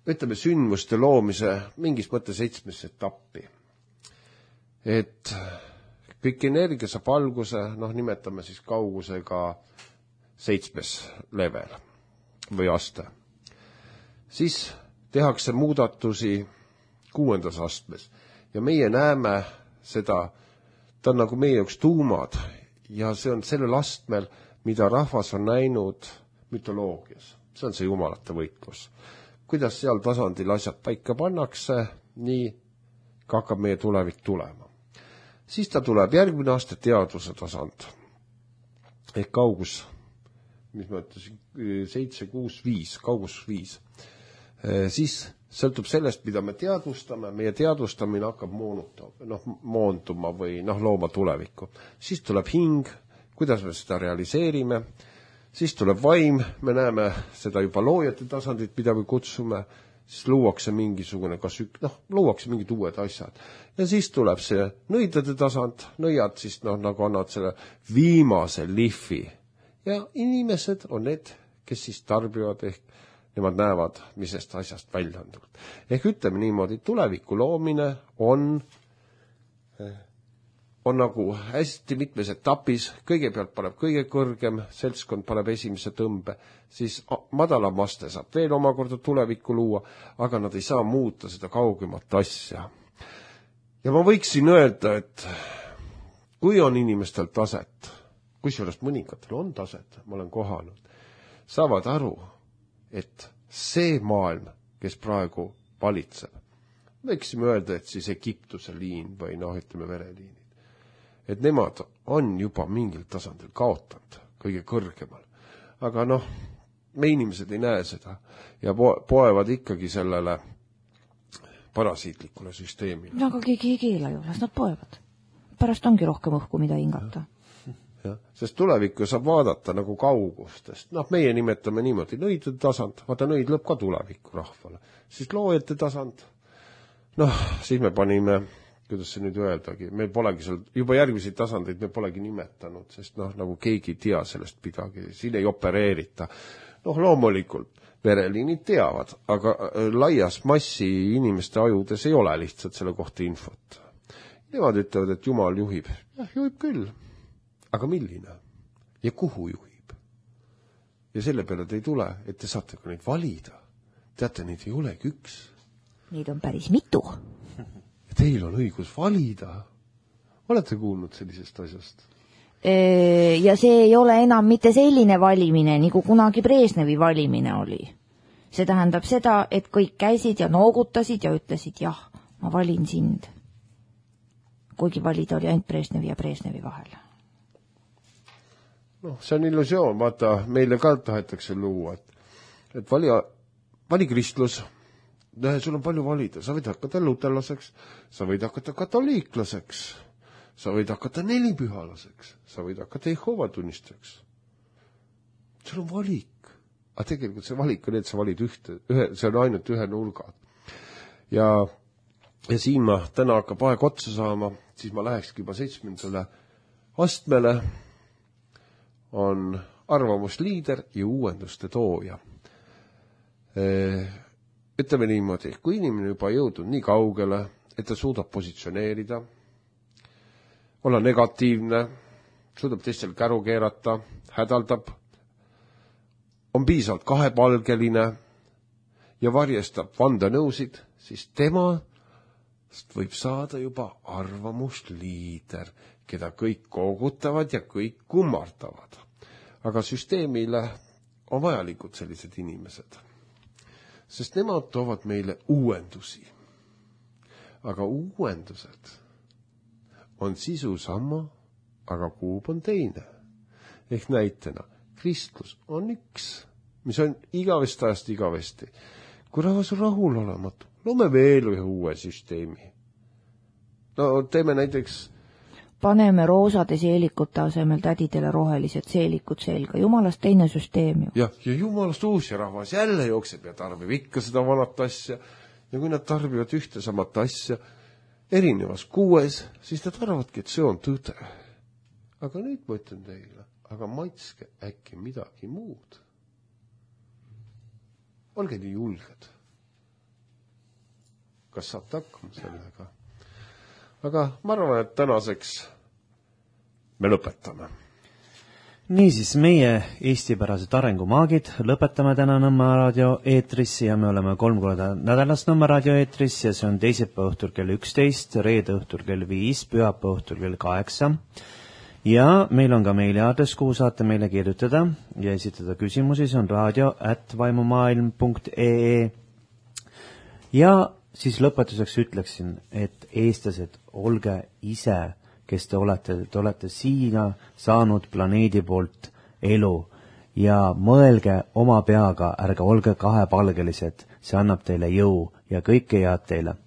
ütleme sündmuste loomise mingis mõttes seitsmesse etappi. Et kõik energia saab alguse, noh nimetame siis kaugusega seitsmes level või aste. Siis tehakse muudatusi kuuendas astmes ja meie näeme seda, ta on nagu meie jaoks tuumad ja see on sellel astmel, mida rahvas on näinud mütoloogias. See on see jumalate võitlus. Kuidas seal tasandil asjad paika pannakse, nii ka hakkab meie tulevik tulema. Siis ta tuleb järgmine aasta teadvuse tasand. Ehk kaugus, mis ma ütlesin, seitse, kuus, viis, kaugus viis. Siis sõltub sellest, mida me teadvustame, meie teadvustamine hakkab moonutama, noh, moonduma või noh, looma tulevikku. Siis tuleb hing, kuidas me seda realiseerime, siis tuleb vaim, me näeme seda juba loojate tasandit, mida me kutsume, siis luuakse mingisugune, kas ük, noh, luuakse mingid uued asjad. Ja siis tuleb see nõidade tasand, nõiad siis noh, nagu annavad selle viimase lihvi. Ja inimesed on need, kes siis tarbivad ehk nemad näevad, mis sest asjast välja on tulnud. Ehk ütleme niimoodi, tuleviku loomine on, on nagu hästi mitmes etapis, kõigepealt paneb kõige kõrgem, seltskond paneb esimese tõmbe, siis madalam aste saab veel omakorda tulevikku luua, aga nad ei saa muuta seda kaugemat asja. Ja ma võiksin öelda, et kui on inimestel taset, kusjuures mõningatel on taset, ma olen kohanud, saavad aru, et see maailm, kes praegu valitseb, võiksime öelda, et siis Egiptuse liin või noh, ütleme vereliinid, et nemad on juba mingil tasandil kaotanud kõige kõrgemal. Aga noh, me inimesed ei näe seda ja po- poevad ikkagi sellele parasiitlikule süsteemile. No aga keegi ei keela ju, las nad poevad. Pärast ongi rohkem õhku, mida hingata. Ja, sest tulevikku saab vaadata nagu kaugustest. Noh, meie nimetame niimoodi nõidade tasand, vaata nõid lõpp ka tulevikku rahvale. Siis loojate tasand, noh, siis me panime, kuidas see nüüd öeldagi, meil polegi seal, juba järgmiseid tasandeid me polegi nimetanud, sest noh, nagu keegi ei tea sellest midagi, siin ei opereerita. Noh, loomulikult vereliinid teavad, aga laias massi inimeste ajudes ei ole lihtsalt selle kohta infot. Nemad ütlevad, et Jumal juhib. Jah, juhib küll. Aga milline? Ja kuhu juhib? Ja selle peale te ei tule, et te saate ka neid valida. Teate, neid ei olegi üks. Neid on päris mitu. Ja teil on õigus valida. Olete kuulnud sellisest asjast? Ja see ei ole enam mitte selline valimine, nagu kunagi Brežnevi valimine oli. See tähendab seda, et kõik käisid ja noogutasid ja ütlesid, jah, ma valin sind. Kuigi valida oli ainult Brežnevi ja Brežnevi vahel. noh, see on illusioon, vaata, meile ka tahetakse luua, et, et vali, vali kristlus, sul on palju valida, sa võid hakata luterlaseks, sa võid hakata katoliiklaseks, sa võid hakata nelipühalaseks, sa võid hakata Jehova tunnistajaks. Sul on valik. Aga tegelikult see valik on, et sa valid ühte, ühe, see on ainult ühe nurga. Ja, ja siin ma täna hakkab aeg otsa saama, siis ma lähekski juba seitsmendale astmele, on arvamusliider ja uuenduste tooja. Ütleme niimoodi, kui inimene juba jõudnud nii kaugele, et ta suudab positsioneerida, olla negatiivne, suudab teistel käru keerata, hädaldab, on piisavalt kahepalgeline ja varjestab vandenõusid, siis tema võib saada juba arvamusliider, keda kõik koogutavad ja kõik kummardavad. Aga süsteemile on vajalikud sellised inimesed, sest nemad toovad meile uuendusi. Aga uuendused on sisu sama, aga kuub on teine. Ehk näitena, kristlus on üks, mis on igavest ajast igavesti. Kui rahvas on rahul olematu, loome veel ühe uue süsteemi. No teeme näiteks... Paneme roosade seelikute asemel tädidele rohelised seelikud selga. Jumalast teine süsteem ju. Ja, ja jumalast uus ja rahvas jälle jookseb ja tarbib ikka seda vanat asja. Ja kui nad tarbivad ühte samat asja erinevas kuues, siis nad arvavadki, et see on tõde. Aga nüüd ma ütlen teile, aga maitske äkki midagi muud. Olge nii julged. kas saate hakkama sellega. Aga ma arvan, et tänaseks me lõpetame. Niisiis, meie eestipärased arengumaagid lõpetame täna Nõmme raadio eetris ja me oleme kolm korda nädalas Nõmme raadio eetris ja see on teisipäeva õhtul kell üksteist, reede õhtul kell viis, pühapäeva õhtul kell kaheksa. Ja meil on ka meiliaadress, kuhu saate meile kirjutada ja esitada küsimusi, see on raadio at vaimumaailm punkt ee. Ja siis lõpetuseks ütleksin, et eestlased, olge ise kes te olete, te olete siia saanud planeedi poolt elu ja mõelge oma peaga, ärge olge kahepalgelised, see annab teile jõu ja kõike head teile.